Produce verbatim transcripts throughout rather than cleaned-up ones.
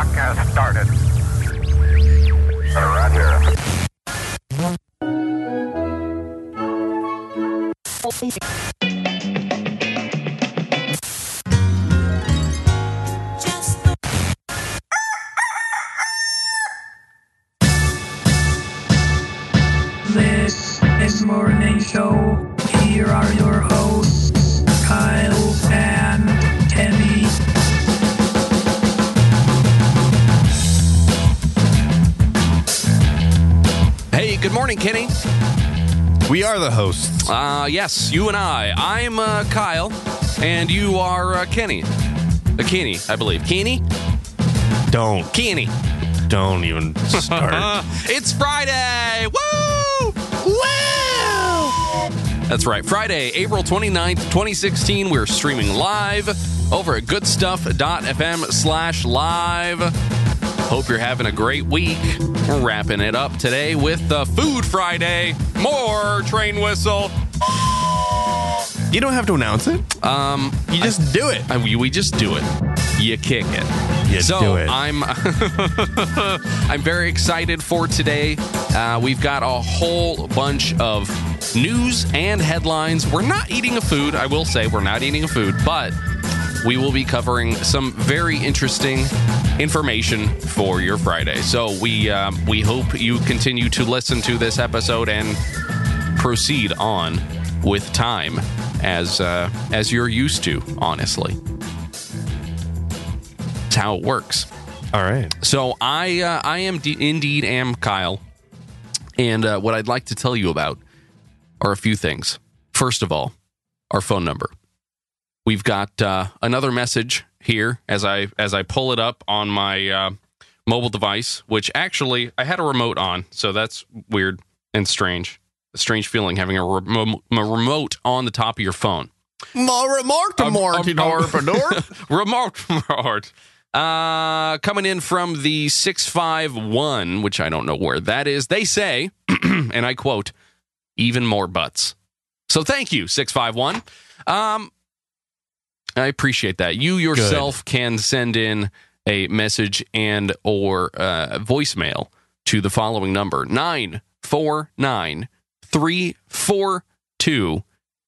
clock has started. Right here. This is Morning Show. Here are your hosts, Kyle and Kenny. Hey, good morning, Kenny. We are the hosts. Uh, yes, you and I. I'm uh, Kyle, and you are uh, Kenny. Uh, Kenny, I believe. Kenny? Don't. Kenny. Don't even start. It's Friday! Woo! Woo! That's right. Friday, April twenty-ninth, twenty sixteen. We're streaming live over at goodstuff.fm slash live. Hope you're having a great week. We're wrapping it up today with the Food Friday. More train whistle. You don't have to announce it. Um, You just I, do it. I, we, we just do it. You kick it. You so do it. I'm I'm very excited for today. Uh, we've got a whole bunch of news and headlines. We're not eating a food. I will say we're not eating a food, but we will be covering some very interesting information for your Friday. So we um, we hope you continue to listen to this episode and proceed on with time as uh, as you're used to, honestly. That's how it works. All right. So I uh, I am d- indeed am Kyle, and uh, what I'd like to tell you about are a few things. First of all, our phone number. We've got uh, another message here as I as I pull it up on my uh, mobile device, which actually I had a remote on, so that's weird and strange. A strange feeling having a, remo- a remote on the top of your phone. More remark to Marty Remote remote. Uh, coming in from the six five one, which I don't know where that is. They say, and I quote, even more butts. So thank you, six five one. Um, I appreciate that. You yourself Good. Can send in a message and or uh, voicemail to the following number, nine four nine, three four two,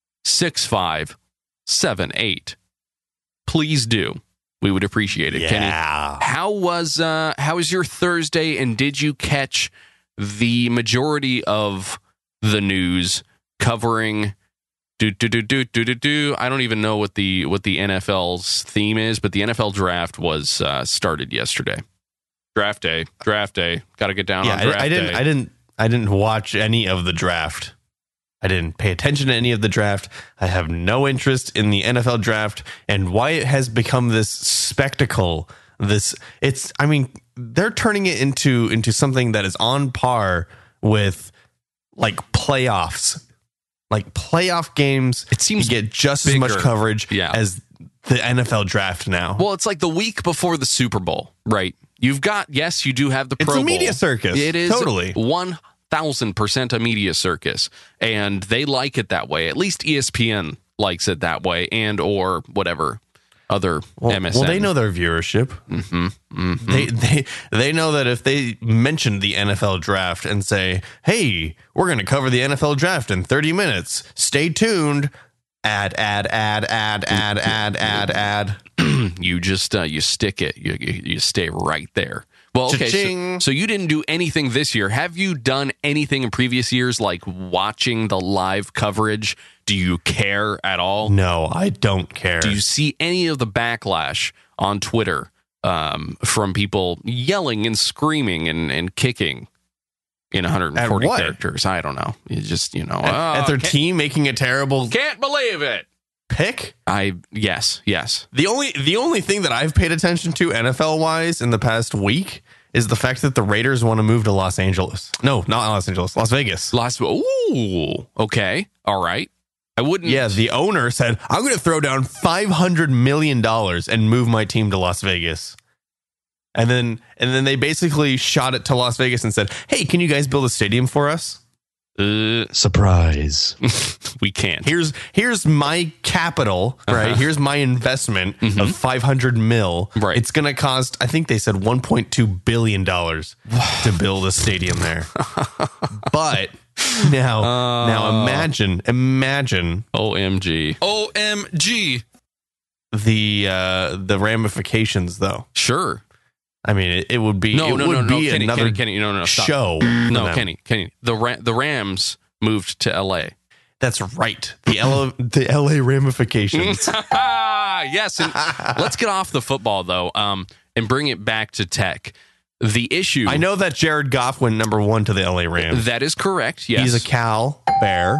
six five seven eight. Please do. We would appreciate it, yeah. Kenny. How was uh, how was your Thursday, and did you catch the majority of the news covering do do do do do do do? I don't even know what the what the N F L's theme is, but the N F L draft was uh, started yesterday. Draft day, draft day. Got to get down yeah, on draft I, I didn't. day. I didn't. I didn't watch any of the draft. I didn't pay attention to any of the draft. I have no interest in the N F L draft and why it has become this spectacle. This it's. I mean, they're turning it into into something that is on par with like playoffs. Like playoff games, it seems you get just bigger. as much coverage yeah. as the N F L draft now. Well, it's like the week before the Super Bowl, right? You've got, yes, you do have the Pro It's Bowl. a media circus. It is totally one thousand percent a media circus, and they like it that way. At least E S P N likes it that way, and or whatever other well, M S N. Well, they know their viewership. Mm-hmm, mm-hmm. They they they know that if they mention the N F L draft and say, "Hey, we're going to cover the N F L draft in thirty minutes. Stay tuned." Ad ad ad ad ad ad ad ad. You just uh, you stick it. You, you you stay right there. Well, okay. So, so you didn't do anything this year. Have you done anything in previous years, like watching the live coverage? Do you care at all? No, I don't care. Do you see any of the backlash on Twitter um, from people yelling and screaming and, and kicking in one hundred forty characters? I don't know. You just, you know. At, oh, at their team making a terrible... Can't believe it. Pick? I, yes, yes. The only the only thing that I've paid attention to N F L-wise in the past week is the fact that the Raiders want to move to Los Angeles. No, not Los Angeles. Las Vegas. Las Ooh, okay. All right. I wouldn't. Yeah, the owner said, I'm going to throw down five hundred million dollars and move my team to Las Vegas. And then and then they basically shot it to Las Vegas and said, hey, can you guys build a stadium for us? Uh, Surprise. we can't. Here's here's my capital, right? Uh-huh. Here's my investment Mhm. of five hundred mil. Right. It's going to cost, I think they said one point two billion dollars to build a stadium there. But now, Uh. now imagine, imagine O M G. O M G. the uh, the ramifications, though. Sure. I mean, it, it would be No, it no, would no, no, be Kenny, another Kenny, Kenny, no, no, no, stop. show. for No, them. Kenny, Kenny. The Ra- the Rams moved to L A. That's right. The L the L A ramifications. Yes. And let's get off the football though, um, and bring it back to tech. The issue. I know that Jared Goff went number one to the L A Rams. that is correct. Yes. He's a Cal Bear.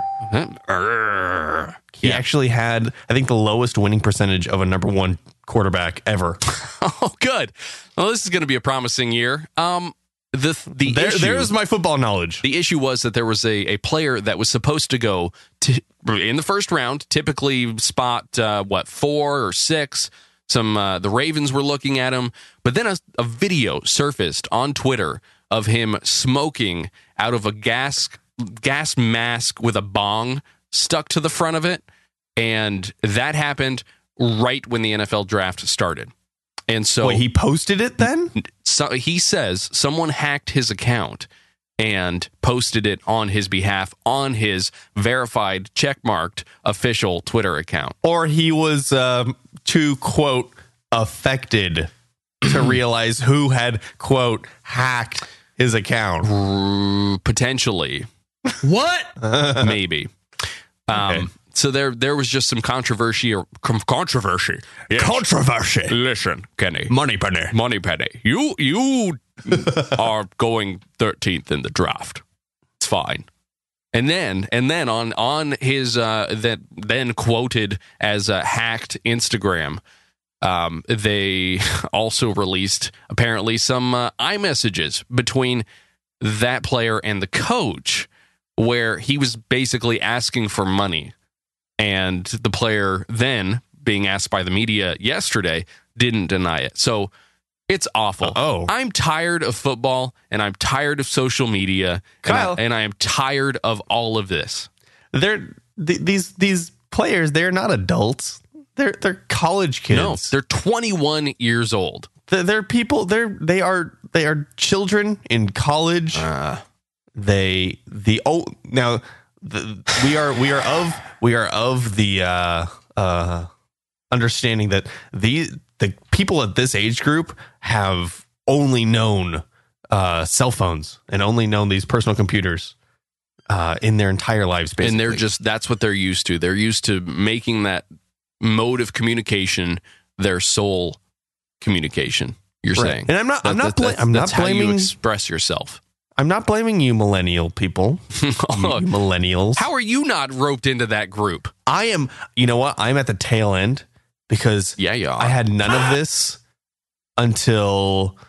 Urgh. He Yeah. actually had, I think, the lowest winning percentage of a number one quarterback ever. Oh, good. Well, this is going to be a promising year. Um, the the There, issue, there's my football knowledge. the issue was that there was a, a player that was supposed to go to in the first round, typically spot uh, what four or six. Some uh, the Ravens were looking at him, but then a, a video surfaced on Twitter of him smoking out of a gas gas mask with a bong stuck to the front of it, and that happened right when the N F L draft started. And so Wait, he posted it then? so he says someone hacked his account and posted it on his behalf on his verified, checkmarked official Twitter account. Or he was um, too, quote, affected to realize who had, quote, hacked his account. R- Potentially, What? maybe. Um, Okay. So there, there was just some controversy. Or com- controversy. Yes. Controversy. Listen, Kenny. Money penny. Money Penny, you you are going thirteenth in the draft. It's fine. And then and then on on his uh, that then quoted as a hacked Instagram, um, they also released apparently some uh, iMessages between that player and the coach, where he was basically asking for money, and the player then being asked by the media yesterday didn't deny it. So it's awful. Oh, I'm tired of football, and I'm tired of social media, and I, Kyle. and I am tired of all of this. they're th- these these players. They're not adults. They're they're college kids. No, they're twenty-one years old. they're, they're people. They're they are they are children in college. Uh, they the oh now the, we are we are of we are of the uh uh understanding that the the people at this age group have only known uh cell phones and only known these personal computers uh in their entire lives, basically. and they're just, that's what they're used to. They're used to making that mode of communication their sole communication. You're Right. saying. And I'm not I'm That- not that- bla- that's- I'm not that's how you blaming express yourself. I'm not blaming you millennial people. You millennials. How are you not roped into that group? I am, you know what? I'm at the tail end because Yeah, you are. I had none of this until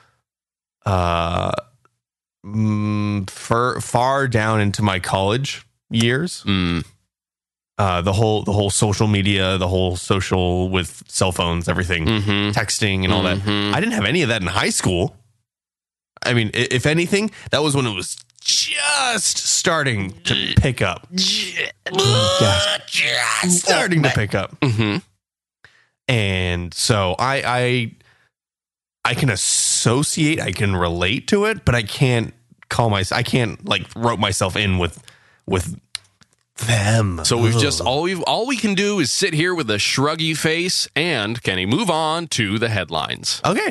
uh, mm, far, far down into my college years. Mm, Uh, the whole, the whole social media, the whole social with cell phones, everything, mhm. texting and all that. Mhm. I didn't have any of that in high school. I mean, i- if anything, that was when it was just starting to pick up. Just starting to pick up. Mhm. And so I I I can associate, I can relate to it, but I can't call my I can't like rope myself in with with them. So we've just Ugh. all we all we can do is sit here with a shruggy face and Kenny move on to the headlines. Okay.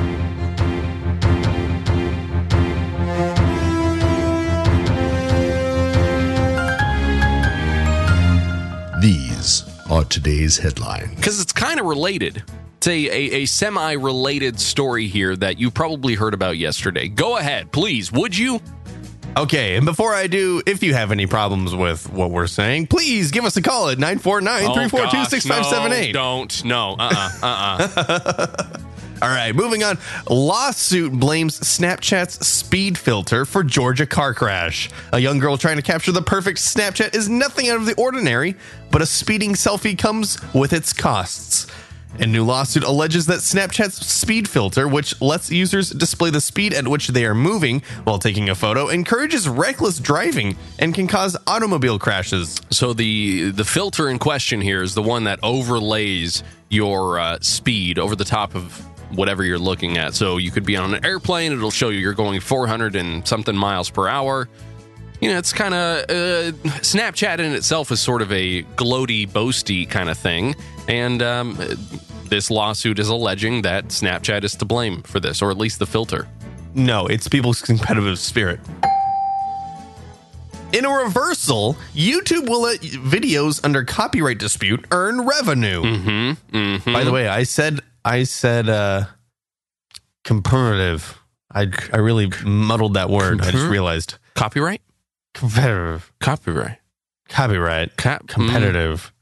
These are today's headlines. Because it's kind of related. It's a, a, a semi-related story here that you probably heard about yesterday. Go ahead, please, would you? Okay, and before I do, if you have any problems with what we're saying, please give us a call at nine four nine, three four two, six five seven eight. Oh, gosh, no, don't. No. Uh-uh. Uh-uh. All right, moving on. Lawsuit blames Snapchat's speed filter for Georgia car crash. A young girl trying to capture the perfect Snapchat is nothing out of the ordinary, but a speeding selfie comes with its costs. A new lawsuit alleges that Snapchat's speed filter, which lets users display the speed at which they are moving while taking a photo, encourages reckless driving and can cause automobile crashes. So the the filter in question here is the one that overlays your uh, speed over the top of whatever you're looking at. So you could be on an airplane, it'll show you you're going four hundred and something miles per hour. You know, it's kind of uh, Snapchat in itself is sort of a gloaty, boasty kind of thing. And um, this lawsuit is alleging that Snapchat is to blame for this, or at least the filter. No, it's people's competitive spirit. In a reversal, YouTube will let videos under copyright dispute earn revenue. Mm-hmm, mm-hmm. By the way, I said I said uh, comparative. I I really muddled that word. Compar- I just realized Copyright? competitive, Copyright. copyright, Cap- competitive.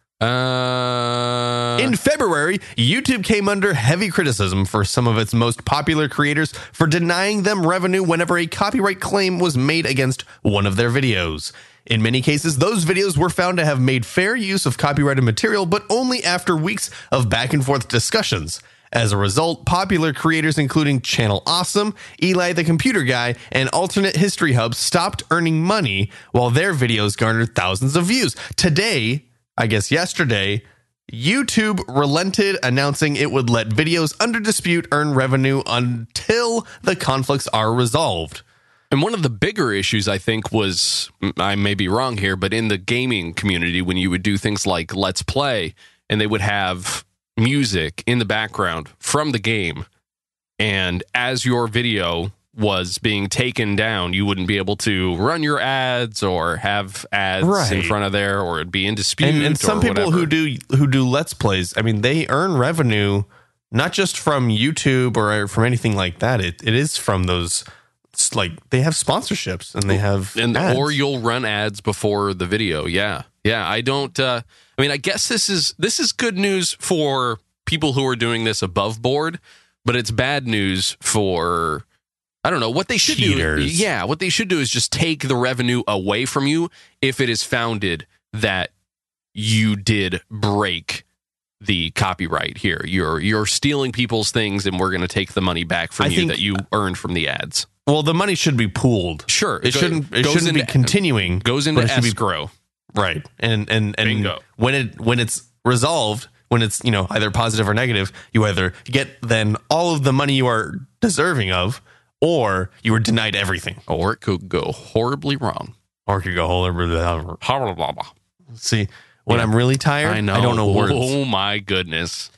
Uh, In February, YouTube came under heavy criticism for some of its most popular creators for denying them revenue whenever a copyright claim was made against one of their videos. In many cases, those videos were found to have made fair use of copyrighted material, but only after weeks of back and forth discussions. As a result, popular creators including Channel Awesome, Eli the Computer Guy, and Alternate History Hub stopped earning money while their videos garnered thousands of views. Today, I guess yesterday, YouTube relented, announcing it would let videos under dispute earn revenue until the conflicts are resolved. And one of the bigger issues, I think, was, I may be wrong here, but in the gaming community, when you would do things like Let's Play, and they would have music in the background from the game, and as your video was being taken down, you wouldn't be able to run your ads or have ads Right. in front of there, or it'd be in dispute. And, and some or people whatever. who do who do Let's Plays, I mean, they earn revenue not just from YouTube or from anything like that. It it is from those, it's like they have sponsorships and they have and ads. or you'll run ads before the video. Yeah, yeah. I don't. Uh, I mean, I guess this is this is good news for people who are doing this above board, but it's bad news for, I don't know, what they should Cheaters. do. Yeah, what they should do is just take the revenue away from you if it is founded that you did break the copyright here. You're you're stealing people's things, and we're going to take the money back from I you think- that you earned from the ads. Well, the money should be pooled. Sure, It go- shouldn't. It goes shouldn't be into- continuing. Goes into but it should be- escrow. right. And and and Bingo. when it when it's resolved, when it's, you know, either positive or negative, you either get then all of the money you are deserving of, or you were denied everything, Or it could go horribly wrong. or it could go whole over. Blah, blah, blah. See, when Yeah. I'm really tired, I know. I don't know words. Oh my goodness.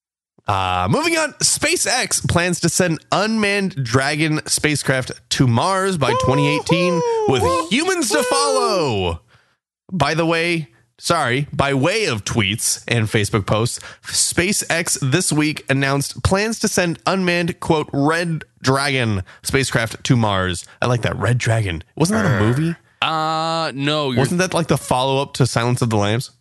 Uh, moving on, SpaceX plans to send unmanned Dragon spacecraft to Mars by twenty eighteen with humans to follow. By the way, sorry, by way of tweets and Facebook posts, SpaceX this week announced plans to send unmanned, quote, Red Dragon spacecraft to Mars. I like that, Red Dragon. Wasn't that a movie? Uh no, you're, Wasn't that like the follow-up to Silence of the Lambs?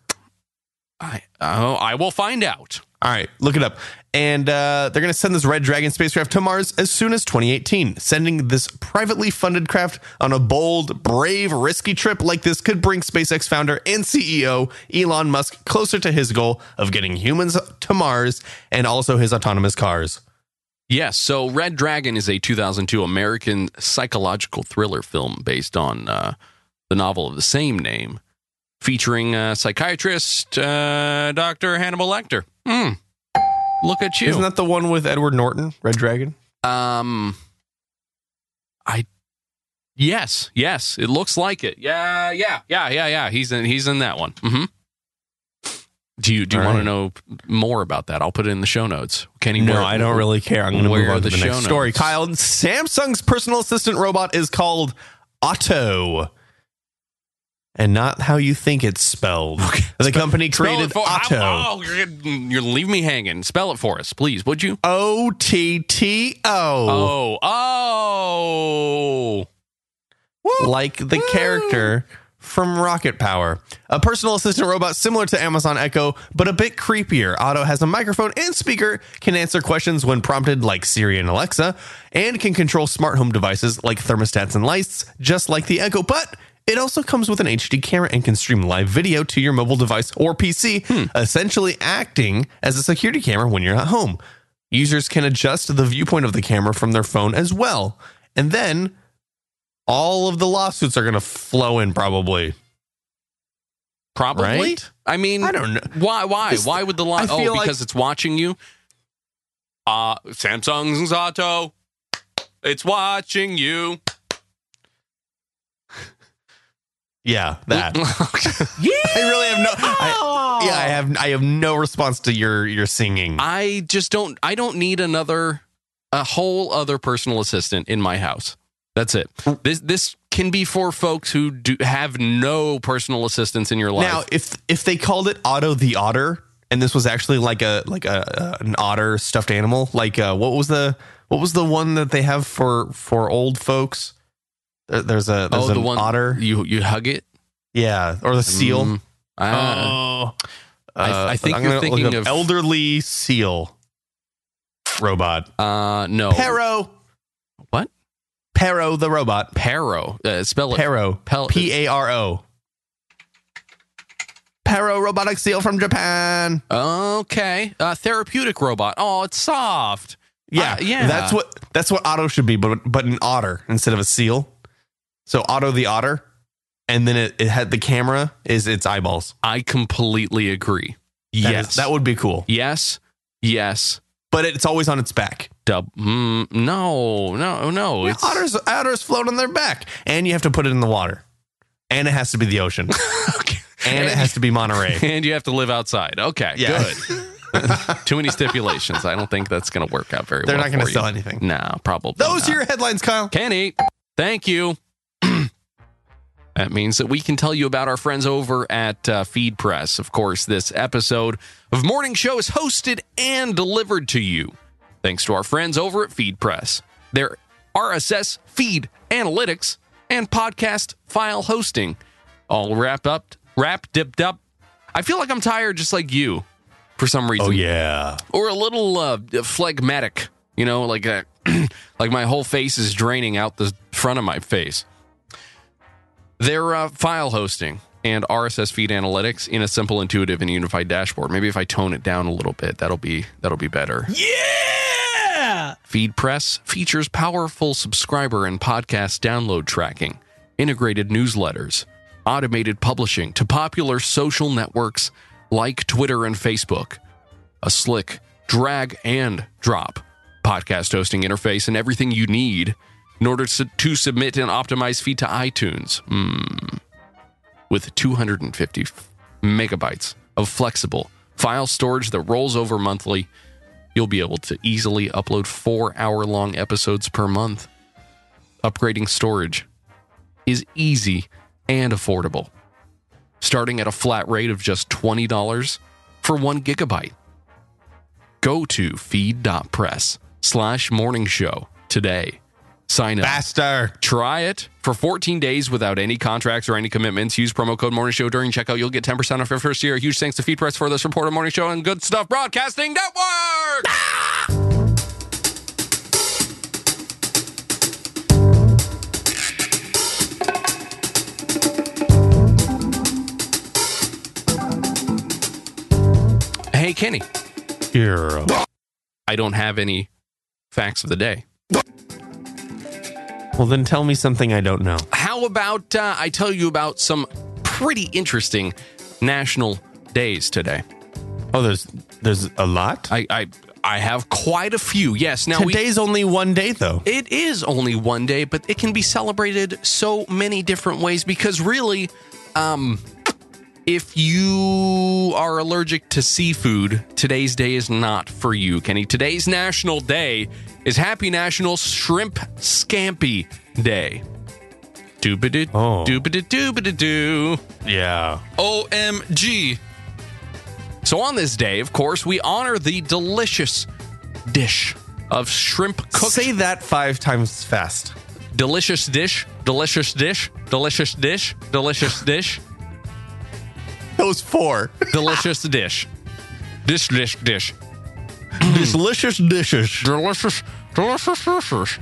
I oh, I will find out. All right, look it up. And uh, they're going to send this Red Dragon spacecraft to Mars as soon as twenty eighteen. Sending this privately funded craft on a bold, brave, risky trip like this could bring SpaceX founder and C E O Elon Musk closer to his goal of getting humans to Mars and also his autonomous cars. Yes, so Red Dragon is a two thousand two American psychological thriller film based on uh, the novel of the same name, featuring uh, psychiatrist uh, Doctor Hannibal Lecter. Hmm. Look at you. Isn't that the one with Edward Norton, Red Dragon? Um, I, yes, yes, it looks like it. Yeah, yeah, yeah, yeah, yeah. He's in. He's in that one. Mm-hmm. Do you do you All want right. to know more about that? I'll put it in the show notes. Kenny, No, where- I don't really care. I'm going to where move are on to the the next show story. notes? Kyle, Samsung's personal assistant robot is called Otto. And not how you think it's spelled. The company Spell created it for- Otto. Oh, you're, you're leaving me hanging. Spell it for us, please, would you? O T T O. Oh, oh. Like the character from Rocket Power. A personal assistant robot similar to Amazon Echo, but a bit creepier. Otto has a microphone and speaker, can answer questions when prompted like Siri and Alexa, and can control smart home devices like thermostats and lights, just like the Echo, but It also comes with an H D camera and can stream live video to your mobile device or P C, hmm. essentially acting as a security camera when you're at home. Users can adjust the viewpoint of the camera from their phone as well. And then all of the lawsuits are going to flow in probably. Probably. Right? I mean, I don't know. Why? Why? It's, why would the law? I Oh, feel because like, it's watching you. Uh, Samsung Zato. It's watching you. Yeah, that. yeah, I really have no. I, yeah, I have. I have no response to your your singing. I just don't. I don't need another, a whole other personal assistant in my house. That's it. This this can be for folks who do have no personal assistants in your life. Now, if if they called it Otto the Otter, and this was actually like a like a uh, an otter stuffed animal, like uh, what was the what was the one that they have for for old folks? There, there's a there's oh, the an one otter. You you hug it. Yeah, or the seal. Mm, uh, oh, I, I think I'm you're gonna thinking look up of elderly seal robot. Uh, no. Pero. What? Pero the robot. Pero. Uh, spell it. Pero. Pel- P A R O. Pero robotic seal from Japan. Okay. Uh, therapeutic robot. Oh, it's soft. Yeah, uh, yeah. That's what that's what Otto should be, but but an otter instead of a seal. So Otto the Otter, and then it, it had the camera is its eyeballs. I completely agree. That Yes, is, that would be cool. Yes, yes. But it's always on its back. Dub. Mm, no, no, no. Yeah, It's otters otters float on their back, and you have to put it in the water, and it has to be the ocean, okay. and it has to be Monterey, and you have to live outside. Okay, Yeah. good. Too many stipulations. I don't think that's going to work out very They're well. not going to for sell you. anything. No, probably Those not. are your headlines, Kyle. Kenny, thank you. That means that we can tell you about our friends over at uh, Feed Press. Of course, this episode of Morning Show is hosted and delivered to you thanks to our friends over at Feed Press. Their R S S feed analytics and podcast file hosting all wrapped up, wrapped, dipped up. I feel like I'm tired just like you for some reason. Oh, yeah. Or a little uh, phlegmatic, you know, like a, like my whole face is draining out the front of my face. Their uh, file hosting and R S S feed analytics in a simple, intuitive, and unified dashboard. Maybe if I tone it down a little bit, that'll be that'll be better. Yeah! FeedPress features powerful subscriber and podcast download tracking, integrated newsletters, automated publishing to popular social networks like Twitter and Facebook, a slick drag and drop podcast hosting interface, and everything you need in order to, to submit an optimized feed to iTunes. Mm. With two hundred fifty megabytes of flexible file storage that rolls over monthly, you'll be able to easily upload four hour-long episodes per month. Upgrading storage is easy and affordable, starting at a flat rate of just twenty dollars for one gigabyte. Go to feed.press slash morning show today. Sign up. Faster. Try it for fourteen days without any contracts or any commitments. Use promo code Morning Show during checkout. You'll get ten percent off your first year. Huge thanks to FeedPress for the support of Morning Show and Good Stuff Broadcasting Network. Ah! Hey, Kenny. Hero. I don't have any facts of the day. Well, then tell me something I don't know. How about uh, I tell you about some pretty interesting national days today? Oh, there's there's a lot? I I, I have quite a few. Yes. Now Today's we, only one day, though. it is only one day, but it can be celebrated so many different ways because really, um, if you are allergic to seafood, today's day is not for you, Kenny. Today's national day is Happy National Shrimp Scampi Day. Doobity, Oh. doobity, doobity, doo. Yeah. O M G. So on this day, of course, we honor the delicious dish of shrimp cooked. Say that five times fast. Delicious dish, delicious dish, delicious dish, delicious dish, Those four. delicious dish. Dish, dish, dish. Delicious dishes. Delicious, delicious dishes.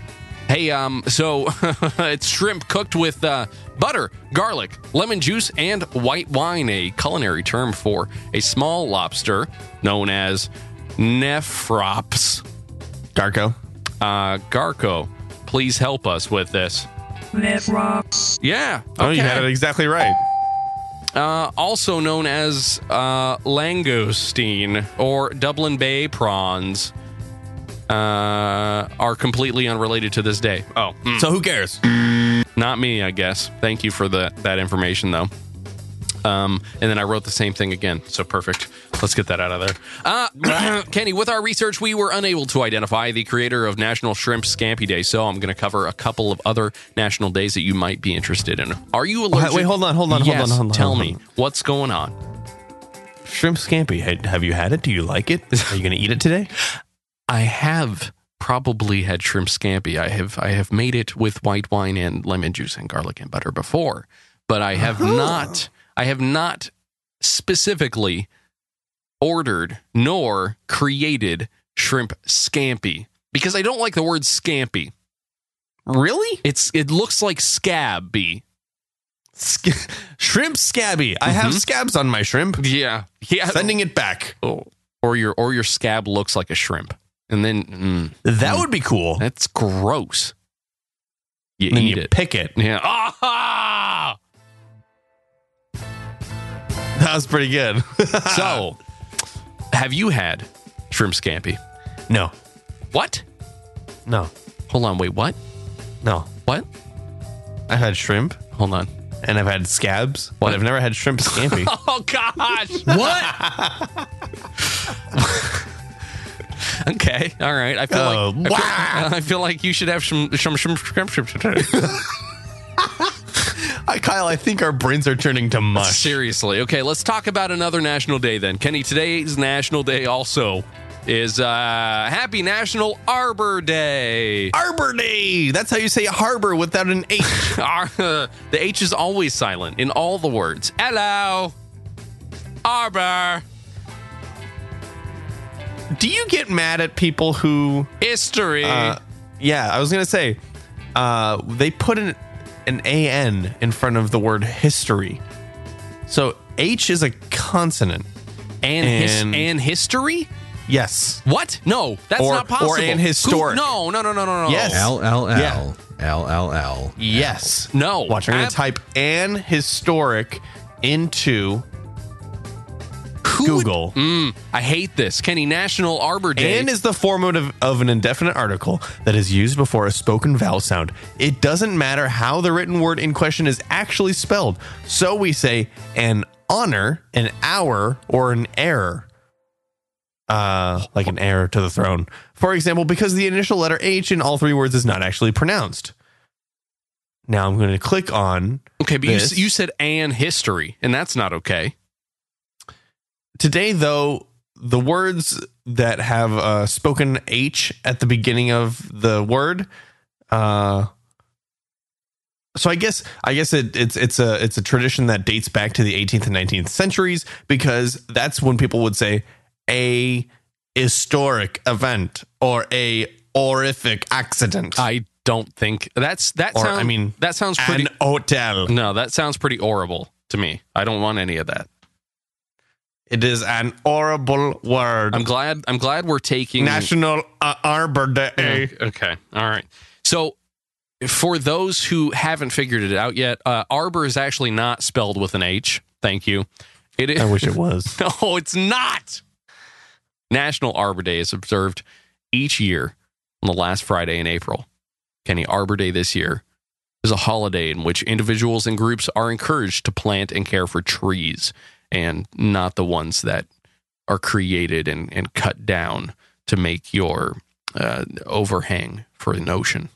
Hey, um, so it's shrimp cooked with uh, butter, garlic, lemon juice, and white wine, a culinary term for a small lobster known as nephrops. Garco. Uh, Garco, please help us with this. Nephrops. Yeah. Oh, you okay. had it exactly right. Uh, also known as uh, langoustine or Dublin Bay prawns, uh, are completely unrelated to this day. Oh, mm. So who cares? Not me, I guess. Thank you for the, that information, though. Um, and then I wrote the same thing again. So perfect. Let's get that out of there. Uh, Kenny, with our research, we were unable to identify the creator of National Shrimp Scampi Day. So I'm going to cover a couple of other national days that you might be interested in. Are you allergic? Wait, hold on, hold on, hold Yes, on, hold on. Tell hold me, on. what's going on? Shrimp scampi. Had- Have you had it? Do you like it? Are you going to eat it today? I have probably had shrimp scampi. I have I have made it with white wine and lemon juice and garlic and butter before, but I have not I have not specifically ordered nor created shrimp scampi because I don't like the word scampi. Really? It's it looks like scabby. Sc- shrimp scabby. I have scabs on my shrimp. Yeah, yeah. Sending it back. Oh. Or your or your scab looks like a shrimp, and then mm, That would be cool. that's gross. You And then eat you it. pick it. Yeah. Ah! That was pretty good. So, have you had shrimp scampi? no, What? no, Hold on. Wait. What? no. What? I've had shrimp Hold on. and I've had scabs, What? but I've never had shrimp scampi. Oh gosh. What? Okay. All right. I feel Oh, like I wow. feel, I feel like you should have some some some shrimp shrimp. shrimp. I, Kyle, I think our brains are turning to mush. Seriously. Okay. Let's talk about another national day then. Kenny, today's national day also is uh Happy National Arbor Day. Arbor Day. That's how you say harbor without an H. Ar- the H is always silent in all the words. Hello, Arbor. Do you get mad at people who? History. Uh, yeah, I was gonna say uh, they put an an A N in front of the word history, so H is a consonant. and his, and- and history? Yes. What? No, that's Or- not possible. or an historic. Who- No, no, no, no, no, no. Yes. L L L. Yeah. L L L. Yes. No. Watch. I'm gonna Ab- type an historic into Who would- Google. Mm, I hate this. Kenny, National Arbor Day. And is the form of, of an indefinite article that is used before a spoken vowel sound. It doesn't matter how the written word in question is actually spelled. So we say an honor, an hour, or an heir. Uh, like an heir to the throne. For example, because the initial letter H in all three words is not actually pronounced. Now I'm going to click on okay, but you, this. s- you said and history, and that's not okay. Today, though, the words that have a spoken H at the beginning of the word, uh, so I guess I guess it, it's it's a it's a tradition that dates back to the eighteenth and nineteenth centuries, because that's when people would say a historic event or a horrific accident. I don't think that's that. Or, sound- I mean, that sounds pretty. An hotel. No, that sounds pretty horrible to me. I don't want any of that. It is an horrible word. I'm glad. I'm glad we're taking National uh, Arbor Day. Okay. All right. So, for those who haven't figured it out yet, uh, arbor is actually not spelled with an H. Thank you. It is. I wish it was. No, it's not. National Arbor Day is observed each year on the last Friday in April. Kenny, Arbor Day this year is a holiday in which individuals and groups are encouraged to plant and care for trees, and not the ones that are created and, and cut down to make your uh, overhang for an ocean,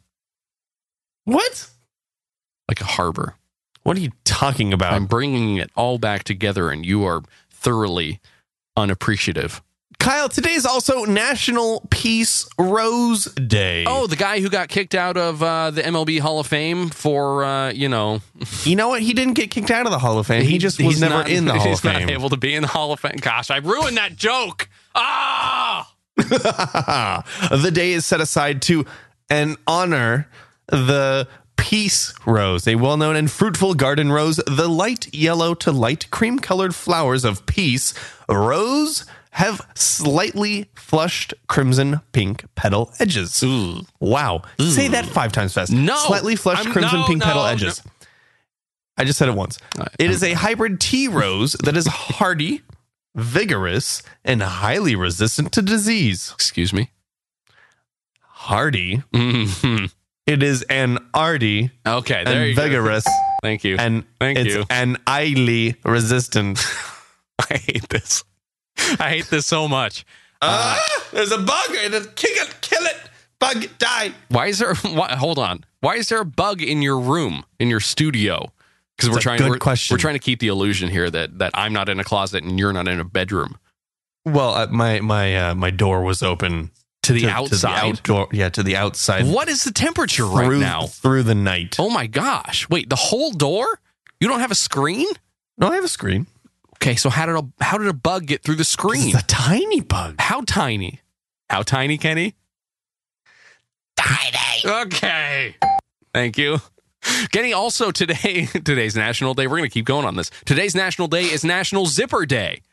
What? like a harbor. What are you talking about? I'm bringing it all back together, and you are thoroughly unappreciative. Kyle, today is also National Peace Rose Day. Oh, the guy who got kicked out of uh, the M L B Hall of Fame for, uh, you know... You know what? He didn't get kicked out of the Hall of Fame. He, just was he's never not- in the Hall of He's Fame. not able to be in the Hall of Fame. Gosh, I ruined that joke. Ah! The day is set aside to and honor the peace rose, a well-known and fruitful garden rose. The light yellow to light cream-colored flowers of peace rose have slightly flushed crimson pink petal edges. Ooh. Wow. Ooh. Say that five times fast. No. Slightly flushed I'm- crimson no, pink no, petal no. edges. I just said it once. It is a hybrid tea rose that is hardy, vigorous, and highly resistant to disease. Excuse me. Hardy. Mhm. It is an arty Okay, there and you go. vigorous, Thank you. and Thank it's you. an highly resistant. I hate this. I hate this so much. Ah, there's a bug. Kill it, kill it. Bug, die. Why is there? Why, hold on. Why is there a bug in your room, in your studio? Because we're It's a trying. good we're, question. we're trying to keep the illusion here that that I'm not in a closet and you're not in a bedroom. Well, uh, my my uh, my door was open To the to, outside. To the outdoor, yeah, to the outside. What is the temperature right through, now? Through the night. Oh my gosh! Wait, the whole door? You don't have a screen? No, I have a screen. Okay, so how did a how did a bug get through the screen? It's a tiny bug. How tiny? How tiny, Kenny? Tiny. Okay. Thank you. Kenny, also today, today's National Day. We're going to keep going on this. Today's National Day is National Zipper Day.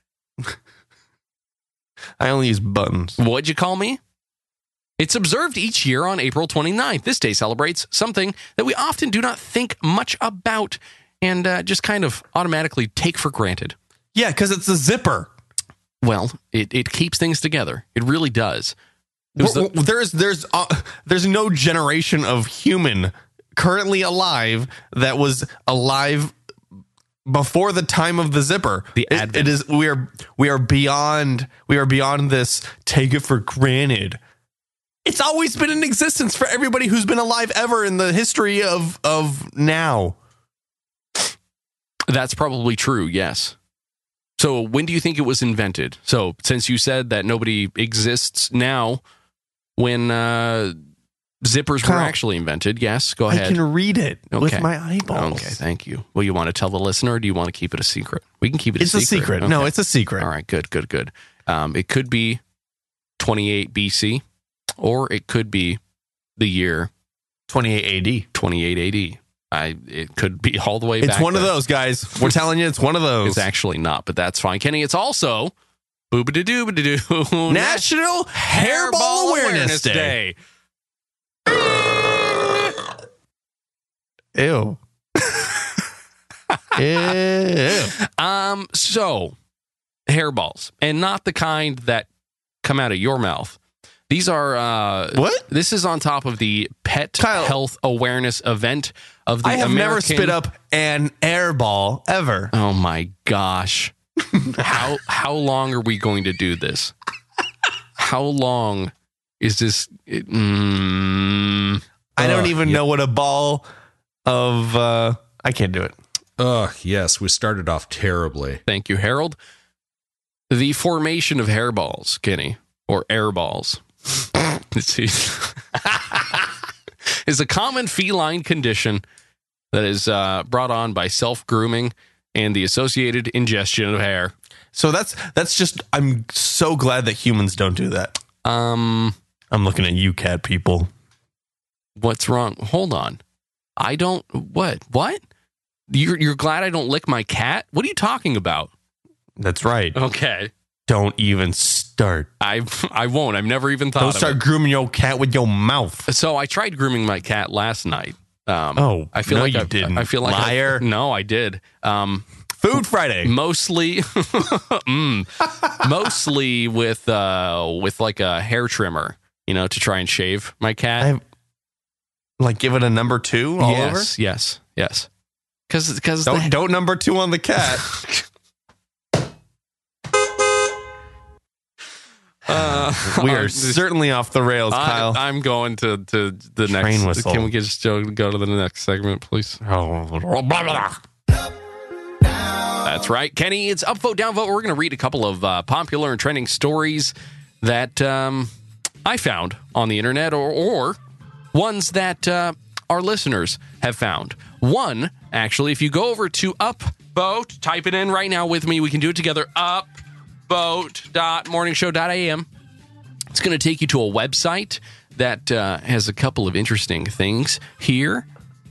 I only use buttons. What'd you call me? It's observed each year on April twenty-ninth. This day celebrates something that we often do not think much about and uh, just kind of automatically take for granted. Yeah, because it's a zipper. Well, it, it keeps things together. It really does. It was Well, the- there's there's uh, there's no generation of human currently alive that was alive before the time of the zipper. The It- advent. it is we are we are beyond we are beyond this take it for granted. It's always been in existence for everybody who's been alive ever in the history of of now. That's probably true, yes. So when do you think it was invented? So since you said that nobody exists now, when uh, zippers were Kyle, actually invented, yes, go I ahead. can read it Okay. with my eyeballs. Okay, thank you. Well, you want to tell the listener, or do you want to keep it a secret? We can keep it It's a a secret. secret. Okay. No, it's a secret. All right, good, good, good. Um, it could be twenty-eight B C, or it could be the year twenty-eight A D. twenty-eight A D. I it could be all the way It's back. one of then. those, guys. We're telling you, it's one of those. It's actually not, but that's fine. Kenny, it's also boobity-doobity-doo National Hairball Awareness Day. Ew. Ew. Um, so hairballs, and not the kind that come out of your mouth. These are uh What? This is on top of the Pet Kyle, Health Awareness event of the I have never American- spit up an airball ever. Oh my gosh. how how long are we going to do this? How long is this? It, mm, I don't Ugh, even yeah. know what a ball of. Uh, I can't do it. Ugh, yes, we started off terribly. thank you, Harold. The formation of hairballs, Kenny, or airballs, Let's see. is a common feline condition that is uh, brought on by self-grooming and the associated ingestion of hair. So that's that's just. I'm so glad that humans don't do that. Um, I'm looking at you, cat people. what's wrong? Hold on. I don't. What? What? You're you're glad I don't lick my cat? What are you talking about? That's right. Okay, Don't even start. I I won't. I've never even thought Don't of start it. grooming your cat with your mouth. So I tried grooming my cat last night. Um, Oh, I feel no, like you I, didn't. I feel like I- Liar. no, I did. Um, Food Friday. mostly, mm, mostly with uh with like a hair trimmer, you know, to try and shave my cat. I've- Like give it a number two all over. yes, yes, yes. Because because Don't don't number two on the cat. uh, We I'm are just- certainly off the rails, Kyle. I, I'm going to, to the Train next. whistle. Can we just go go to the next segment, please? Oh, That's right, Kenny. It's upvote, downvote. We're going to read a couple of uh, popular and trending stories that um, I found on the internet, or, or ones that uh, our listeners have found. One, actually, if you go over to Upvote, type it in right now with me. We can do it together. Upvote dot morning show dot a m. It's going to take you to a website that uh, has a couple of interesting things here.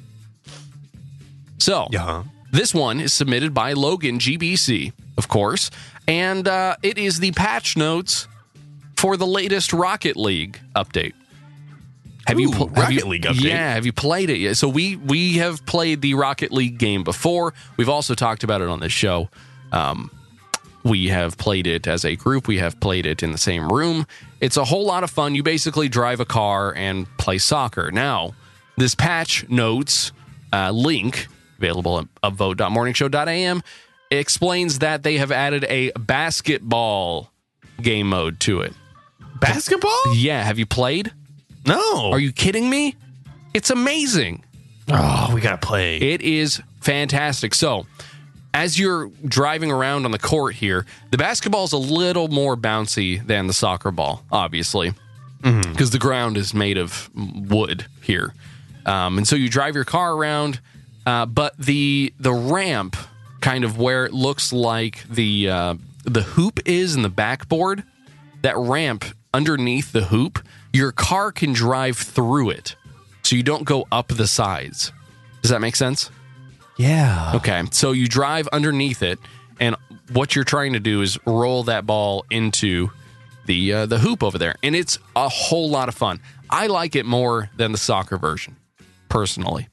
So, Yeah. this one is submitted by Logan G B C, of course, and uh, it is the patch notes for the latest Rocket League update. Have you Ooh, pl- have Rocket you- League update? Yeah, have you played it yet? So we we have played the Rocket League game before. We've also talked about it on this show. Um, we have played it as a group. We have played it in the same room. It's a whole lot of fun. You basically drive a car and play soccer. Now, this patch notes uh, link, available at upvote dot morning show dot a m, explains that they have added a basketball game mode to it. Basketball? Yeah, have you played? No. Are you kidding me? It's amazing. Oh, we gotta play. It is fantastic. So, as you're driving around on the court here, the basketball is a little more bouncy than the soccer ball, obviously, because the ground is made of wood here. Um, and so you drive your car around, uh, but the the ramp, kind of where it looks like the uh, the hoop is in the backboard, that ramp underneath the hoop, your car can drive through it, so you don't go up the sides. Does that make sense? Yeah. Okay, so you drive underneath it, and what you're trying to do is roll that ball into the uh, the hoop over there, and it's a whole lot of fun. I like it more than the soccer version, personally.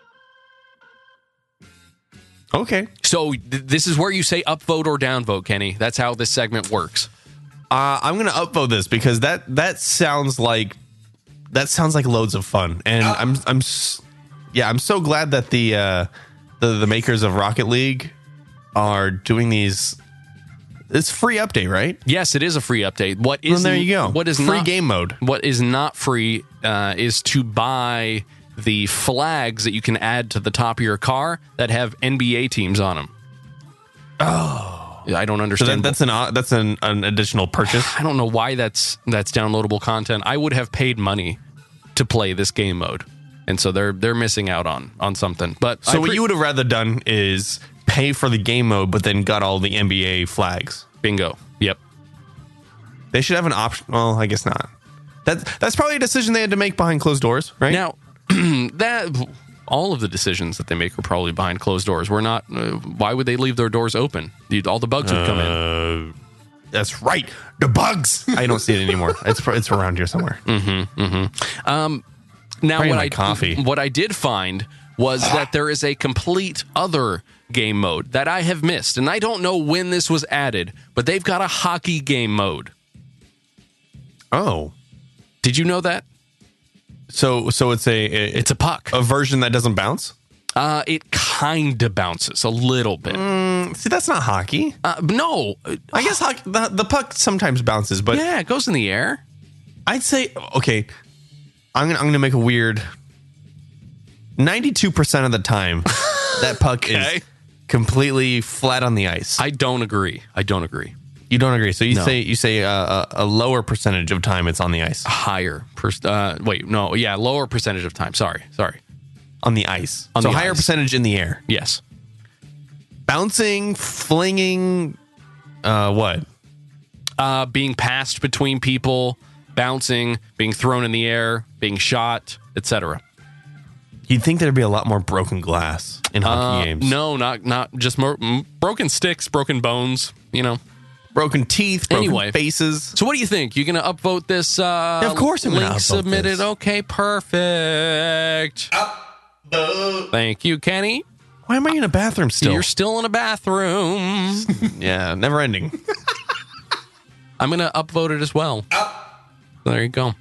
Okay. So th- this is where you say upvote or downvote, Kenny. That's how this segment works. Uh, I'm gonna upvote this because that that sounds like that sounds like loads of fun, and I'm I'm s- yeah I'm so glad that the uh, the the makers of Rocket League are doing these. It's free update, right? Yes, it is a free update. What is Well, there you go. What is free not, game mode? What is not free uh, is to buy the flags that you can add to the top of your car that have N B A teams on them. Oh, I don't So understand. that, that's an uh, that's an, an additional purchase. I don't know why that's that's downloadable content. I would have paid money to play this game mode, and so they're they're missing out on on something. But So I what pre- you would have rather done is pay for the game mode, but then got all the N B A flags. bingo. Yep. They should have an option. Well, I guess not. That that's probably a decision they had to make behind closed doors, right? Now that all of the decisions that they make are probably behind closed doors. We're not. Uh, why would they leave their doors open? You'd- All the bugs would come in. Uh, that's right. The bugs. I don't see it anymore. It's it's around here somewhere. Now, Probably what my I coffee. what I did find was that there is a complete other game mode that I have missed, and I don't know when this was added, but they've got a hockey game mode. Oh, Did you know that? so so it's a, a It's a puck. a version that doesn't bounce. Uh, it kind of bounces a little bit. See, that's not hockey. Uh, no, I guess hockey, the, the puck sometimes bounces, but yeah, it goes in the air. I'd say okay. I'm gonna I'm gonna make a weird. ninety-two percent of the time, that puck Okay. is completely flat on the ice. I don't agree. I don't agree. You don't agree? So you No. say you say uh, a, a lower percentage of time it's on the ice. Higher. Per- uh, wait, no, yeah, lower percentage of time. Sorry, sorry. On the ice. On so the higher ice. percentage in the air. Yes. Bouncing, flinging, uh, what? Uh, being passed between people, bouncing, being thrown in the air, being shot, et cetera. You'd think there'd be a lot more broken glass in hockey Uh, games. no, not not just more, mm, broken sticks, broken bones. You know. Broken teeth, broken Anyway. faces. So what do you think? You gonna upvote this? Uh, Yeah, of course I'm gonna link upvote submitted. this. Okay, perfect. Thank you, Kenny. Why am I in a bathroom still? You're still in a bathroom. yeah, never ending. I'm gonna upvote it as well. There you go.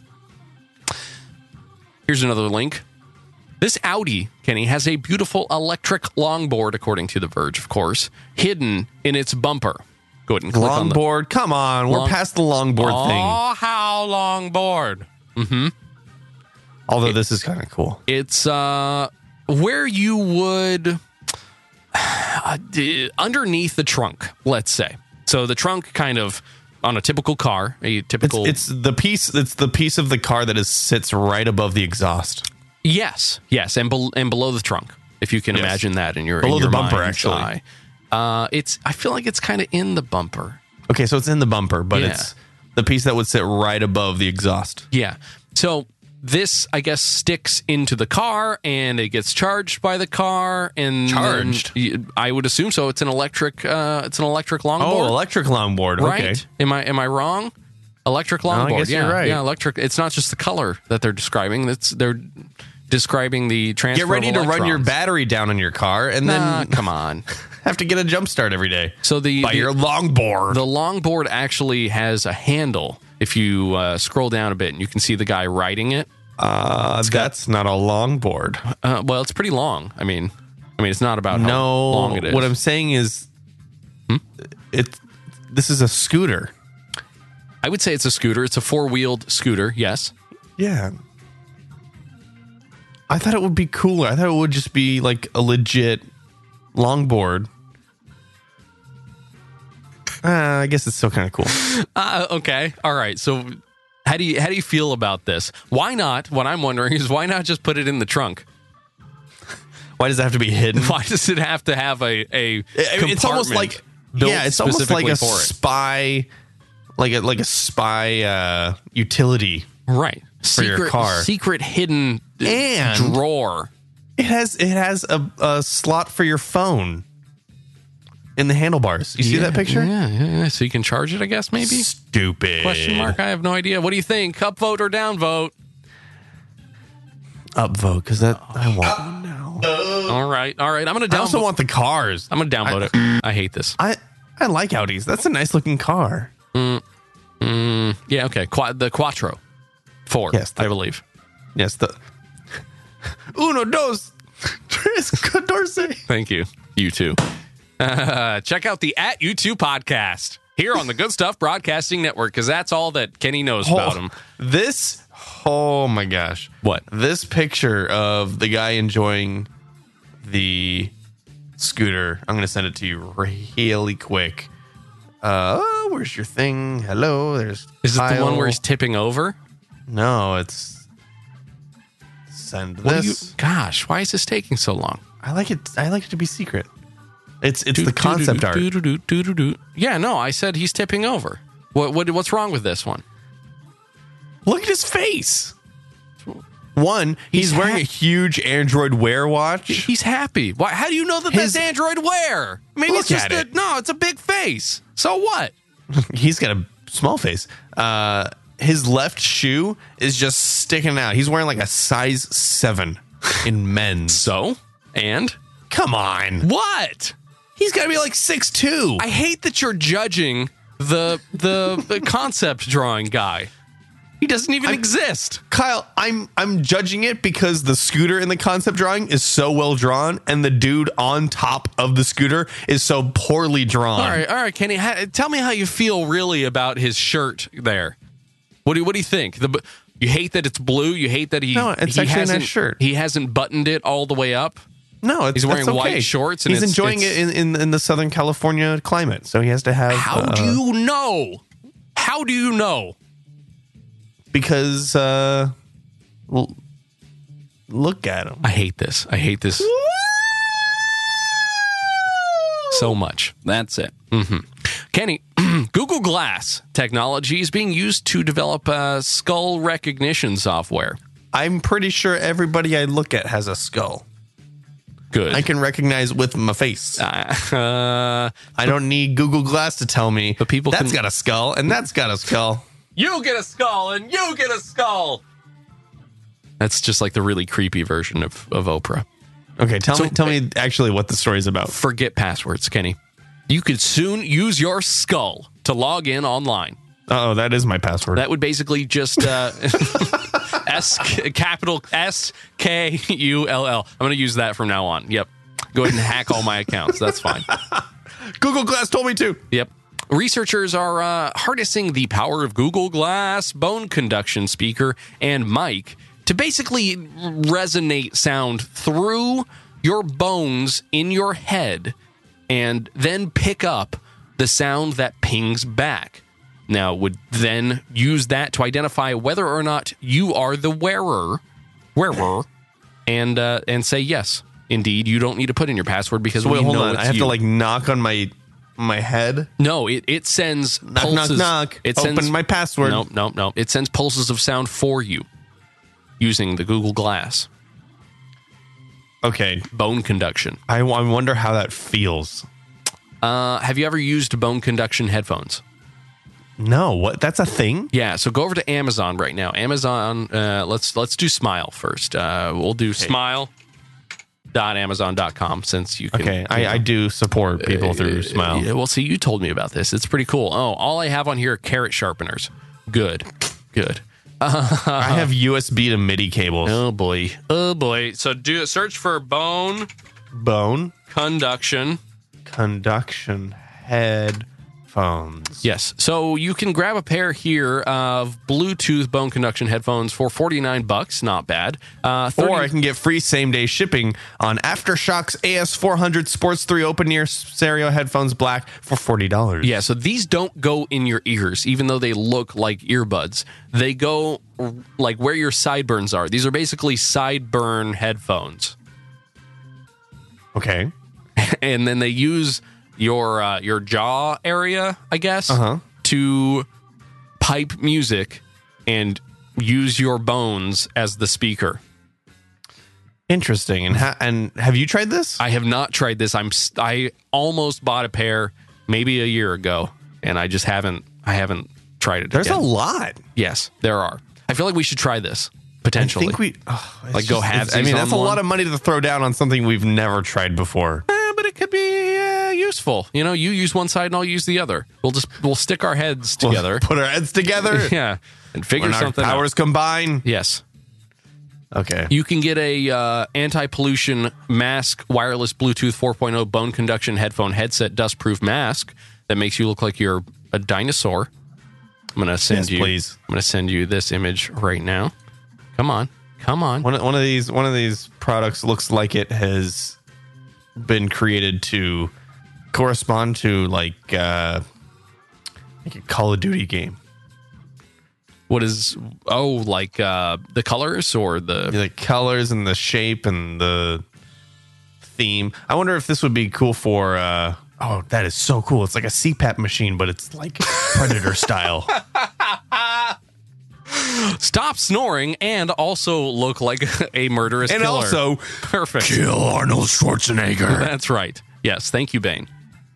Here's another link. This Audi, Kenny, has a beautiful electric longboard, according to The Verge, of course, hidden in its bumper. Go ahead and click on the Longboard. Come on, we're Long- past the longboard thing. Oh, how longboard? Although this is kind of cool. It's uh, where you would uh, d- underneath the trunk, let's say. So the trunk, kind of on a typical car, a It's, typical. it's the piece. It's the piece of the car that is sits right above the exhaust. yes, yes, and bel and below the trunk, if you can Yes. imagine that in your Below in your the bumper, mind's actually. eye. Uh, it's. I feel like it's kind of in the bumper. Okay, so it's in the bumper, but Yeah. it's the piece that would sit right above the exhaust. Yeah. So this, I guess, sticks into the car and it gets charged by the car. And Charged? then, I would assume so. It's an electric. Uh, it's an electric longboard. Oh, electric longboard. right? Okay. Am I am I wrong? Electric longboard. I guess yeah, you're right. Yeah, electric. It's not just the color that they're describing. It's they're describing the transfer. Get ready of to run your electrons. battery down on your car and Nah, then come on. have to get a jump start every day. So the By the, your longboard. the longboard actually has a handle. If you uh, scroll down a bit, and you can see the guy riding it. uh, that's not a longboard. Uh, well, it's pretty long. I mean, I mean, it's not about how No, long it is. what I'm saying is, Hmm? it's this is a scooter. I would say it's a scooter. It's a four wheeled scooter. Yes. Yeah. I thought it would be cooler. I thought it would just be like a legit longboard. Uh, I guess it's still kind of cool. Uh, okay. All right. So, how do you how do you feel about this? Why not? What I'm wondering is why not just put it in the trunk? Why does it have to be hidden? Why does it have to have a a? I mean, it's almost compartment like built yeah, it's almost like specifically a for it? spy, like a like a spy uh, utility. Right. For your Secret, car. secret hidden uh, And- drawer. It has it has a, a slot for your phone in the handlebars. You see Yeah, that picture? Yeah, yeah, yeah. So you can charge it, I guess, maybe? Stupid. Question mark? I have no idea. What do you think? Upvote or downvote? Upvote because that I want one now. All right. All right. I'm going to I downvote. also want the cars. I'm going to downvote it. I hate this. I I like Audis. That's a nice looking car. Yeah, okay. Qua- the Quattro. Four, Yes, the- I believe. Yes, the uno dos tres catorce. Thank you. You too. Uh, check out the At You Two podcast here on the Good Stuff Broadcasting Network, because that's all that Kenny knows about him. This, oh my gosh. What? This picture of the guy enjoying the scooter, I'm going to send it to you really quick. Uh, oh, where's your thing? Hello, there's Is it the one Kyle. where he's tipping over? No, it's send What do you? this. Gosh, why is this taking so long? I like it. I like it to be secret. It's it's the concept art. Yeah, no, I said he's tipping over. What, what what's wrong with this one? Look at his face. One, he's, He's wearing ha- a huge Android Wear watch. He's happy. Why? How do you know that His- that's Android Wear? Maybe Look it's just at a, it. no. It's a big face. So what? He's got a small face. Uh, his left shoe is just sticking out. He's wearing like a size seven in men's. So and Come on. what? He's got to be like six two. I hate that you're judging the the, the concept drawing guy. He doesn't even I'm- exist. Kyle, I'm I'm judging it because the scooter in the concept drawing is so well drawn, and the dude on top of the scooter is so poorly drawn. All right, all right, Kenny. Ha- tell me how you feel really about his shirt there. What do you, what do you think? The bu- you hate that it's blue. You hate that he No, it's he actually a nice hasn't shirt. he hasn't buttoned it all the way up. No, it's, He's wearing that's okay. white shorts and He's it's- enjoying it's- it in, in in the Southern California climate, so he has to have. How uh, do you know? How do you know? Because uh, l- look at him. I hate this. I hate this so much. That's it. Mm-hmm. Kenny, Google Glass technology is being used to develop uh, skull recognition software. I'm pretty sure everybody I look at has a skull. Good. I can recognize with my face. Uh, I don't need Google Glass to tell me. But people that's can- got a skull and that's got a skull. you get a skull and you get a skull. That's just like the really creepy version of, of Oprah. Okay, tell So- me, tell me actually what the story's about. Forget passwords, Kenny. You could soon use your skull to log in online. Oh, that is my password. That would basically just uh, S capital S K U L L. I'm going to use that from now on. Yep. Go ahead and hack all my accounts. That's fine. Google Glass told me to. Yep. Researchers are uh, harnessing the power of Google Glass, bone conduction speaker, and mic to basically resonate sound through your bones in your head and then pick up the sound that pings back. Now, would then use that to identify whether or not you are the wearer, wearer, and uh, and say yes, indeed, you don't need to put in your password because So we wait, hold know on. it's I have you. to like knock on my my head. No, it, it sends Knock, pulses. knock, knock. It Open sends, my password. No, no, no. It sends pulses of sound for you. using the Google Glass. Okay. Bone conduction. I, I wonder how that feels. Uh, have you ever used bone conduction headphones? No, what? That's a thing? Yeah, so go over to Amazon right now. Amazon, uh, let's let's do Smile first. Uh, we'll do smile dot amazon dot com since you can. Okay, I, I do support people through Uh, Smile. Yeah, well, see, you told me about this. It's pretty cool. Oh, all I have on here are carrot sharpeners. Good, good. I have U S B to MIDI cables. Oh boy, oh boy. So do a search for bone Bone conduction. conduction headphones. Yes. So you can grab a pair here of Bluetooth bone conduction headphones for forty-nine bucks. Not bad. Uh, thirty Or I can get free same day shipping on Aftershok's A S four hundred Sports three open ear stereo headphones black for forty dollars. Yeah, so these don't go in your ears, even though they look like earbuds. They go like where your sideburns are. These are basically sideburn headphones. Okay. And then they use your uh, your jaw area, I guess, Uh-huh. to pipe music and use your bones as the speaker. Interesting. And ha- and have you tried this? I have not tried this. I'm st- I almost bought a pair maybe a year ago, and I just haven't I haven't tried it. There's again. a lot. Yes, there are. I feel like we should try this potentially. I think we oh, it's Like, go just- halvesies I mean, that's a on lot one? of money to throw down on something we've never tried before. Eh, but it could be uh, useful. You know, you use one side and I'll use the other. We'll just we'll stick our heads We'll together. put our heads together. Yeah, and figure When our something powers out. combine. Yes. Okay. You can get a uh, anti-pollution mask, wireless Bluetooth four point oh bone conduction headphone headset dust-proof mask that makes you look like you're a dinosaur. I'm gonna send Yes, you. please. I'm gonna send you this image right now. Come on, come on. One of, one of these one of these products looks like it has been created to correspond to like uh like a Call of Duty game. What is? Oh, like uh, the colors or the? The colors and the shape and the theme. I wonder if this would be cool for uh oh, that is so cool. It's like a C PAP machine, but it's like Predator style. Stop snoring and also look like a murderous And killer. also perfect. Kill Arnold Schwarzenegger. That's right. Yes, thank you, Bane.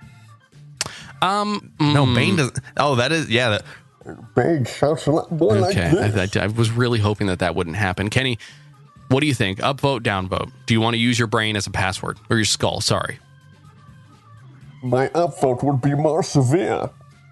Um, No, Bane doesn't. Oh, that is yeah. That, Big sounds a lot more like okay, this. I, I, I was really hoping that that wouldn't happen. Kenny, what do you think? Upvote, downvote. Do you want to use your brain as a password or your skull? Sorry. My upvote would be more severe.